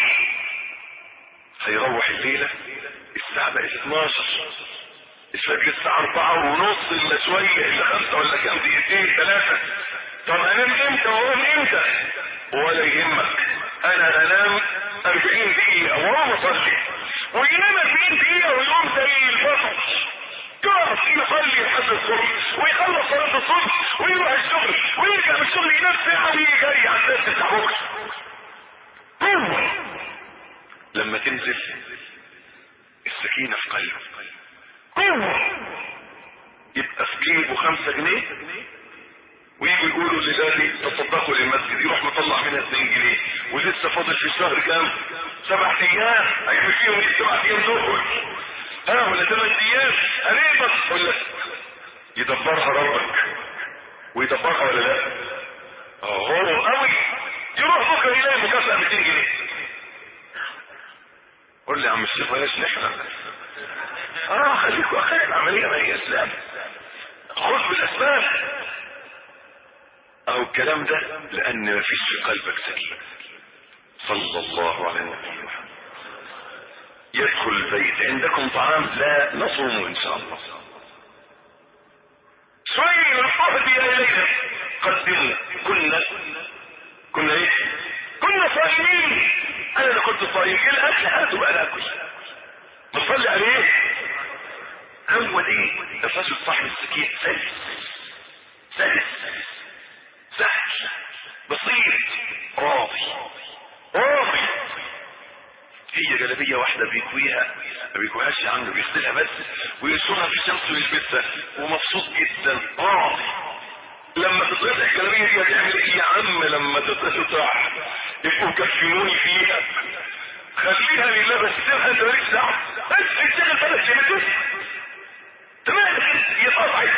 هيروح الليلة الساعة بقت 12، الفجر الساعة 4:30 الا شوية الا 5 ولا كام دقيقتين 3. طب انام امتى واقوم امتى؟ ولا يهمك، انا انام 40 دقيقة واقوم اصلي، وينام 40 دقيقة ويقوم زي الفطر يقف يصلي لحد الصبح ويخلص صلاة الصبح ويروح الشغل ويرجع من الشغل ينام ساعة ويجي جاي على الناس بتاع بكرة. لما تنزل السكينة في قلبه يبقى في جيبه 5 جنيه ويجوا يقولوا لذلك تصدقوا للمسجد، يروح مطلع منها 2 جنيه ولسه فاضل في الشهر كام؟ 7 ايام، هيعمل فيهم 7 ايام دول ولا 8 ايام قريبك، ولا يدبرها ربك ويدبرها ولا لا؟ هو قوي يروح بكره يلاقي مكافأة 200 جنيه. قول لي يا عم الشيخ بلاش نحن، خليكوا اخير العملية ما هي اسلام، خذ بالاسباب. اهو الكلام ده لان ما فيش في قلبك سكينة. صلى الله على النبي محمد. يدخل البيت عندكم طعام، لا نصوم ان شاء الله، شوي من الصحب الينا قدموا. كنا ايه؟ كنا صائمين. انا اللي كنت صايم، الاكل هاتوا بقى ناكل، نصلي عليه هو ايه الرجل صاحب السكين؟ سلس سهل بسيط راضي. هي جلابيه واحده بيكويها ما بيكويهاش يا عم، بيغسلها بس وينشرها في الشمس ويلبسها ومبسوط جدا راضي. لما تتقطع الجلابيه دي هتعمل ايه يا عم؟ لما تتقطع يبقوا كفنوني فيها، خليها لله بس سيبها انت مالكش دعوه، بس اشتغل بلد يمتك تمام يتقطعت.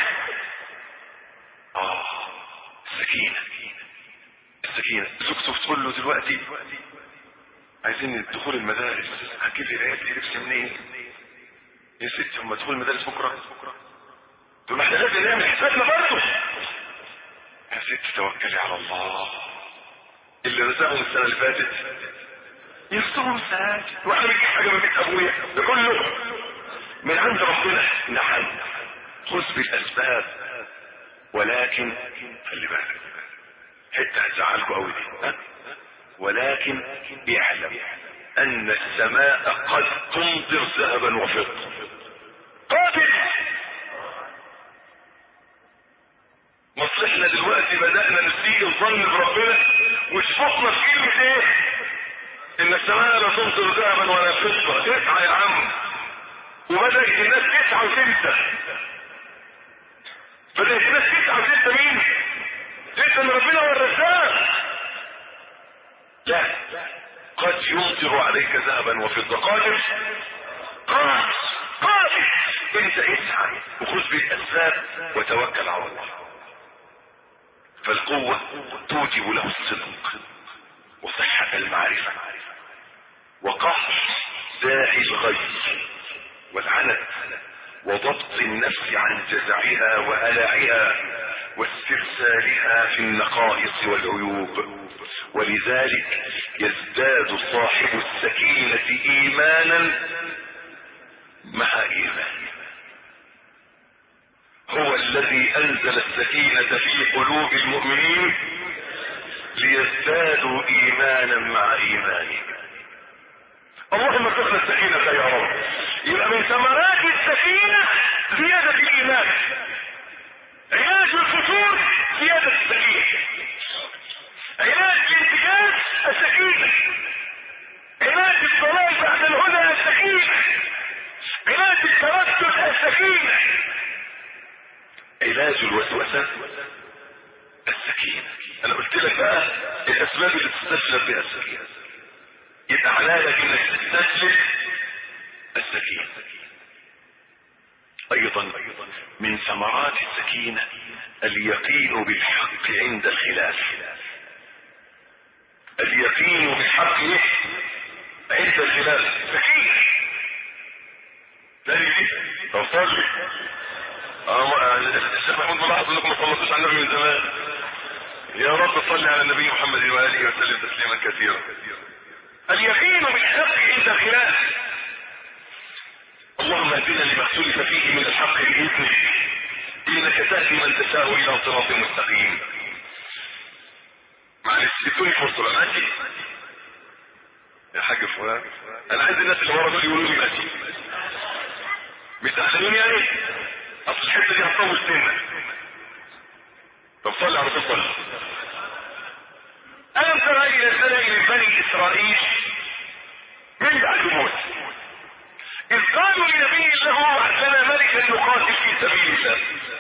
السكينه زوجته بتقول له دلوقتي عايزين دخول المدارس، هتجيب لي العيال دي لبس منين؟ يا ستي هم دخول المدارس بكره، تقول له احنا لازم نعمل حسابنا برضه. يا ستي توكلي على الله، اللي رزقهم السنه اللي فاتت يرزقهم السنه دي، واحنا بنجيب حاجه من بيت ابويا ده كله من عند ربنا. نعم خذ بالاسباب، ولكن خلي بالك حته هتزعلكوا قوي دي، ولكن اعلم ان السماء قد تمطر ذهبا وفضه قادر. مصلحنا دلوقتي بدأنا نسيء الظن بربنا وشفقنا في كلمة ايه؟ ان السماء لا تمطر ذهبا ولا فضة. اسعى يا عم، وبدأت الناس تسعى وتنسى. بدأت الناس تسعى وتنسى مين؟ تنسى ان ربنا هو الرزاق. لا، قد يمطر عليك ذهبا وفضة قادر. انت اسعى وخذ بالاسباب وتوكل على الله. فالقوة توجب له الصدق وصحة المعرفة وقهر داعي الغي والعنت وضبط النفس عن جزعها وهلعها واسترسالها في النقائص والعيوب. ولذلك يزداد صاحب السكينة ايمانا مع ايمان. هو الذي انزل السكينة في قلوب المؤمنين ليزدادوا ايمانا مع ايمانهم. اللهم ارزقنا السكينة يا رب. يبقى من ثمرات السكينة زيادة الايمان. علاج الفتور زيادة السكينة. علاج الانتكاس السكينة. علاج الضلال بعد الهدى السكينة. علاج التردد السكينة. علاج الوسوسة السكينة. انا قلت لك بقى الاسباب اللي تستسلم بها السكينة. يبقى علاجك انك تستسلم السكينة. ايضا من ثمرات السكينة اليقين بالحق عند الخلاف. اليقين بالحق عند الخلاف سكينة. تاني دي توصل لي الشيخ محمود ملاحظ انكم ما صليتوش على النبي من زمان. يا رب صل على النبي محمد واله وسلم تسليما كثيرا. اليقين بالحق عند الخلاف. اللهم اهدنا لما اختلف فيه من الحق باذنك انك تهدي من تشاء الى صراط مستقيم. معلش ادوني فرصه بقى ماشي يا حاج فلان. انا عايز الناس اللي ورا دول يقولوا لي ماشي. بتحسنوني يعني اصل الحته دي هتطول سنه. طب صلي على رسول الله. الم تر الى الملأ من بني اسرائيل من بعد موسى اذ قالوا لنبي له ابعث لنا ملكا نقاتل في سبيل الله.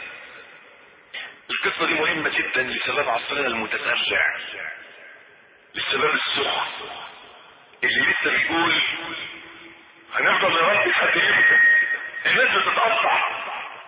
القصه دي مهمه جدا لسبب عصرنا المتسرع، للسبب السخن اللي لسه بيقول هنفضل نربي لحد امتى؟ الناس بتتقطع.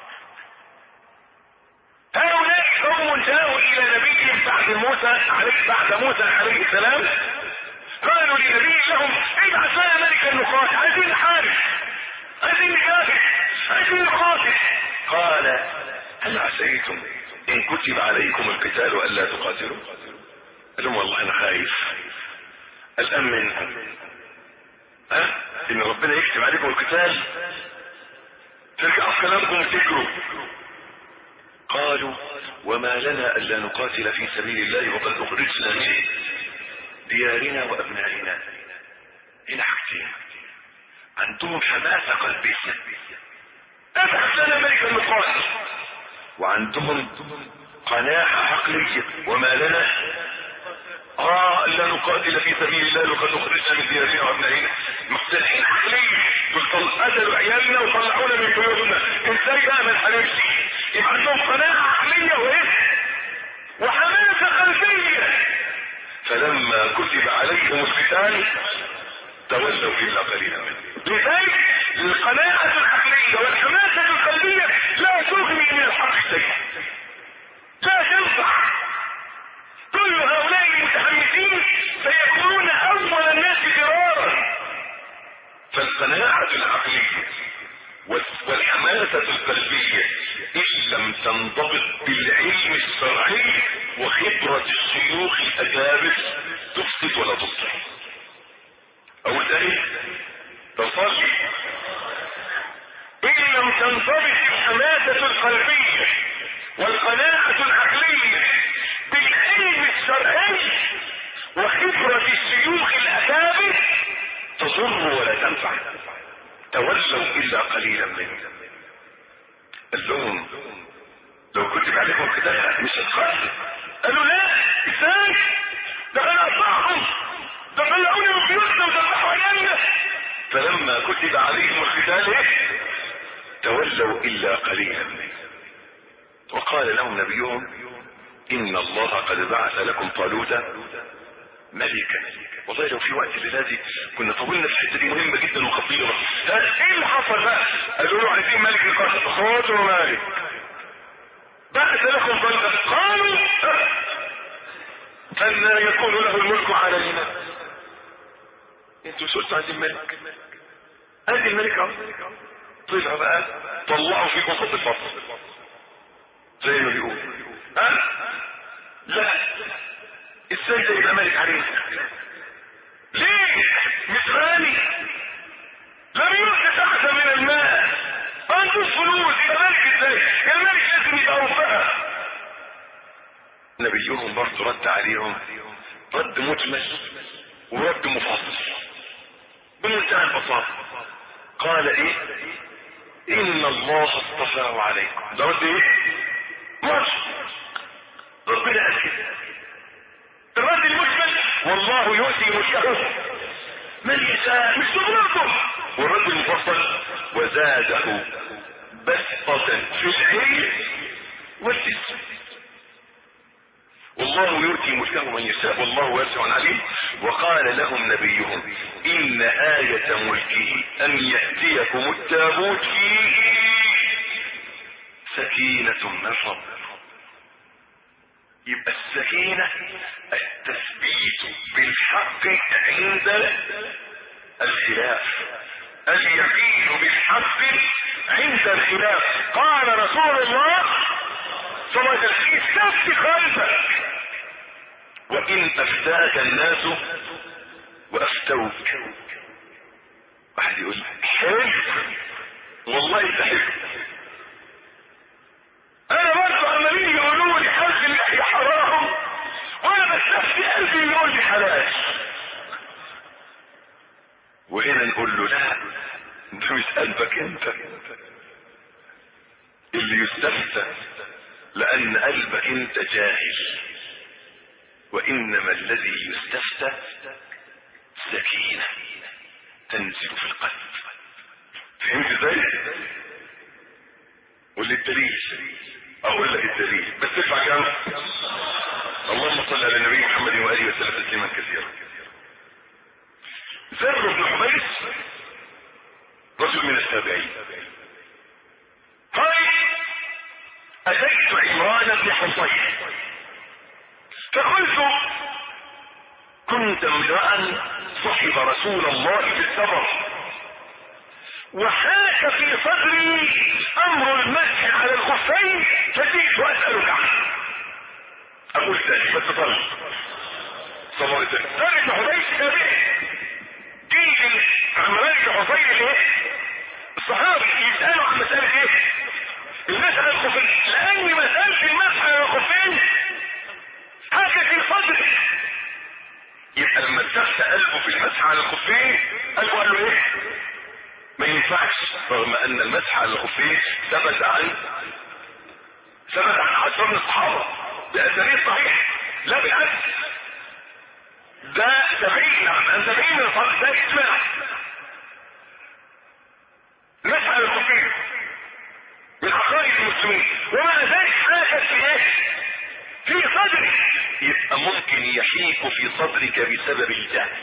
هؤلاء قوم جاءوا الى نبي بعد موسى عليه السلام قالوا لنبي لهم ابعث لنا ملكا نقاتل، عايزين نحارب، عايزين نجاهد، عايزين نقاتل. قال هل عسيتم ان كتب عليكم القتال الا تقاتلوا؟ قال لهم والله انا خايف الان منكم ان ربنا يكتب عليكم القتال ترجعوا كلامكم وتجروا. قالوا وما لنا الا نقاتل في سبيل الله وقد اخرجنا من ديارنا وابنائنا. هنا حاجتين عندهم حماسه قلبيه ابحث لنا ملك المقاتل. وعندهم قناعة عقلية، وما لنا لا نقاتل في سبيل الله لقد نخرجنا من ديارنا وابنائنا. مختلفين عقليا، قتلوا عيالنا وطلعونا من بيوتنا، ازاي بقى ما نحاربش؟ يبقى عندهم قناعة عقلية وايه؟ وحماسة قلبية. فلما كتب عليهم القتال تولوا الا قليلا منهم. لذلك القناعة العقلية والحماسة القلبية لا تغني من الحق شيئا، لا تنفع. كل هؤلاء المتحمسين سيكونون اول الناس ضرارا. فالقناعة العقلية والحماسة القلبية ان لم تنضبط بالعلم الشرعي وخبرة الشيوخ الاكابر تفسد ولا تصلح. اقول تاني، تصلي. ان لم تنضبط الحماسة القلبية والقناعة العقلية بالعلم الشرعي وخبرة الشيوخ الاكابر تضر ولا تنفع. تولوا الا قليلا منهم. قال لهم لو كتب عليكم القتال مش هتقاتلوا. قالوا لا، ازاي؟ ده انا اطلعهم، ده طلعوني من بيوتنا وذبحوا عيالنا. فلما كتب عليهم القتال تولوا الا قليلا منهم. وقال لهم نبيهم ان الله قد بعث لكم طالوت ملكا. والله لو في وقت الليلة كنا طولنا في الحته دي مهمه جدا وخطيره. ايه اللي حصل بقى؟ قالوا له عايزين ملك القصر. خذوا مالك. بعث لكم طالوت. قالوا أن يكون له الملك علينا. انتوا سئلتوا عايزين ملك، ادي الملك اهو. طلعوا بقى طلعوا فيكم خط الفصل زي ما بيقول. لا، ازاي ده يبقى ملك علينا؟ ليه؟ مش غني، لم يوجد احسن من المال، عنده فلوس، يبقى ملك ازاي؟ الملك لازم يبقى وفاء. نبيهم برضه رد عليهم رد مجمل ورد مفصل بمنتهى البساطه. قال ايه؟ ان الله اصطفاه عليكم. ده رد ايه؟ ماشي، ربنا قال كده. الرد المجمل والله يؤتي ملكه من يشاء، مش تغلطه. والرد المفصل وزاده بسطة في العلم والجسم. والله يؤتي ملكه من يشاء والله واسع عليم. وقال لهم نبيهم ان آية ملكه ان يأتيكم التابوت فيه سكينة من ربكم. يبقى السكينة التثبيت بالحق عند الخلاف، اليقين بالحق عند الخلاف. قال رسول الله صلى الله عليه وسلم استفت خلفك وإن أفتاك الناس وأفتوك. واحد يقول حلو، والله انت حلو. انا برضه عمالين يقولوا لي حلق اللحية حرام، وانا بستفتي قلبي يقول لي حلال. وهنا نقول له لا، انت مش قلبك انت اللي يستفتى، لان قلبك انت جاهل. وانما الذي يستفتى سكينة تنزل في القلب. فهمت ازاي؟ واللي الدليل اقول لك الدليل بس ارفع كام. اللهم صل على النبي محمد واله وسلم تسليما كثيرا. ذر بن حبيس رجل من التابعين قال اتيت عمران بن حصين فقلت كنت امرأ صحب رسول الله في السفر وحاك في صدري امر المسح على الخفين فجئت اسألك عنه. اقول ثاني بس طلع صلى الله عليه وسلم. ذر بن حبيس تابعي جيل عمران بن حصين ايه؟ الصحابي يسألوا عن مسألة ايه؟ المسح على الخفين، لان مسألة المسح على الخفين حاجة في صدره. يبقى لما اتسخت قلبه في المسح على الخفين قلبه قال له ايه؟ ما ينفعش، رغم ان المسح على الخفين ثبت عن عشر من الصحابه باسانيد صحيح. لا بالعكس، ده 70 عن 70 من الصحابه، ده اجماع المسح على الخفين من عقائد المسلمين. ومع ذلك حاجه في ايه؟ في صدرك، يبقى ممكن يحيك في صدرك بسبب الجهل،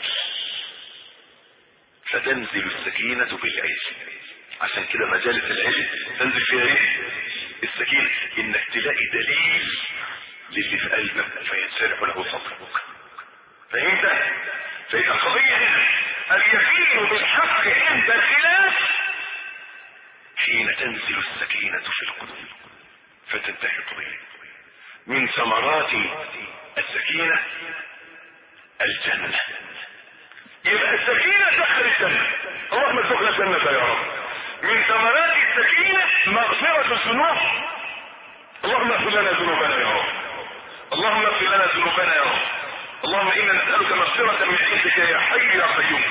فتنزل السكينة بالعلم. عشان كده مجالس العلم تنزل فيها ايه؟ السكينة، انك تلاقي دليل للي في قلبك فينشرح له صدرك. فهمت؟ فإذا القضية هنا اليقين بالحق عند الخلاف حين تنزل السكينة في القلوب فتنتهي القضية. من ثمرات السكينة الجنة. يبقى السكينة دخل الجنة، اللهم ارزقنا الجنة يا رب. من ثمرات السكينة مغفرة الذنوب، اللهم اغفر لنا ذنوبنا يا رب، اللهم اغفر لنا ذنوبنا يا رب، اللهم انا نسألك مغفرة من عندك يا حي يا قيوم.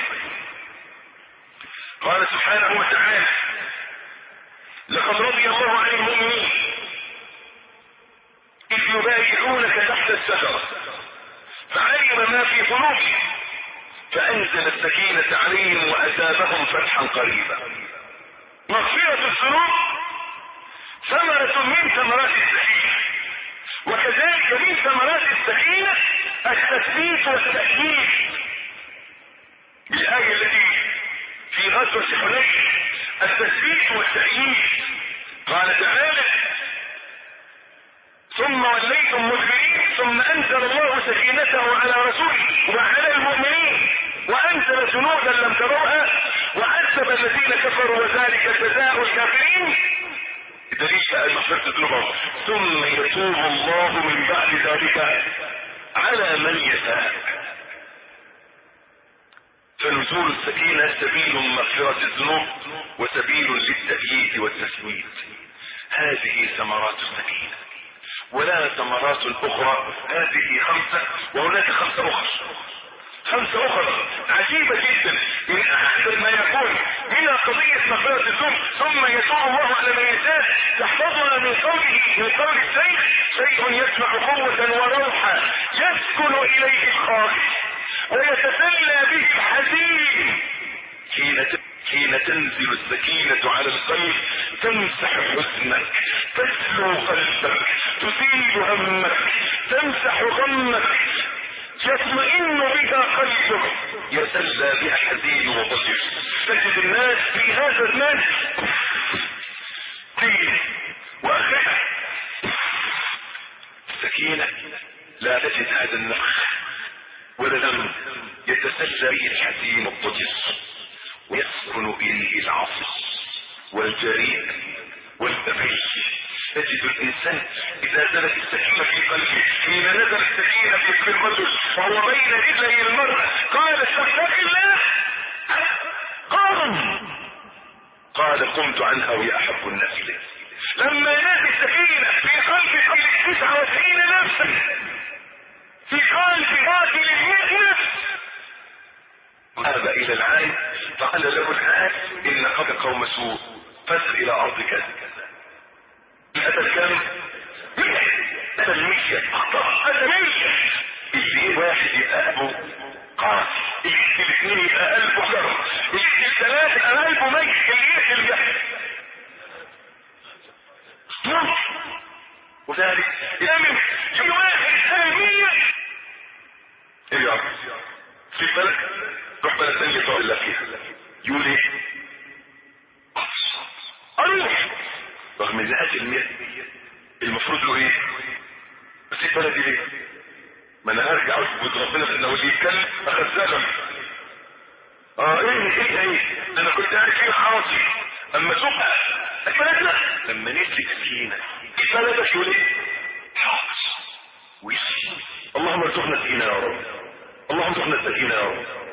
قال سبحانه وتعالى: لقد رضي الله عن المؤمنين إذ يبايعونك تحت الشجرة فعلم ما في قلوبهم فأنزل السكينة عليهم وأثابهم فتحا قريبا. مغفرة الذنوب ثمرة من ثمرات السكينة، وكذلك من ثمرات السكينة التثبيت والتأكيد. الآية التي في غزوة حنين التثبيت والتأكيد، قال تعالى: ثم وليتم مدبرين ثم انزل الله سكينته على رسوله وعلى المؤمنين وانزل جنودا لم تروها وعذب الذين كفروا وذلك جزاء الكافرين. دليل بقى مغفرة الذنوب. ثم يتوب الله من بعد ذلك على من يشاء. فنزول السكينة سبيل مغفرة الذنوب وسبيل للتأييد والتثبيت. هذه ثمرات السكينة، ولا ثمرات اخرى. هذه 5 وهناك 5 اخرى عجيبة جدا. من احسن ما يكون من قضية مغفرة الذنوب ثم يتوب الله على من يشاء تحفظنا من قول الشيخ: شيء يجمع قوة وروحا يسكن اليه الخائف ويتسلى به الحزين. حين تنزل السكينة على القلب تمسح حزنك، تسلو قلبك، تزيل همك، تمسح غمك، يطمئن بها قلبك، يتسلى بها حزين وضجر. تجد الناس في هذا الزمان دين واخرها السكينة لا تجد هذا النفخ ولا دم يتسلى به الحزين والضجر ويسكن به العصر والجريء والبغي. تجد الانسان اذا نزلت السكينة في قلبه، حين نزل السكينة في قلب الرجل وهو بين رجلي المرء قال: استغفر الله، قال: قمت عنها وهي احب الناس اليه. لما نزل السكينة في قلب 99 نفسا في قلب قاتل 100 نفس، ذهب الى العالم فقال له العالم: ان قد قوم سوء فاسر الى ارض كذا. اتى الكم 100، اتى 100 اخطا، اتى 100. اللي واحد يبقى قلبه قاسي، اللي الاثنين يبقى قلبه حجر، اللي الثلاثه يبقى قلبه ميت، اللي يقتل يحيى. وذلك يامن في واحد ثانية ايه يا رب في بالك روح بلد ثانية تقعد الله فيها، يقول ايه؟ اروح رغم ان قاتل 100 المفروض له ايه؟ بس في بلدي ليه؟ ما انا هرجع اثبت ربنا في انه اللي يتكلم اخذ زلم. ايه انا كنت قاعد فيه حاصي اما سبقى بلدنا لما نسلك سكينة في بلدك يقول ايه؟ حاصي ويسي. اللهم ارزقنا السكينة يا رب، اللهم ارزقنا السكينة يا رب.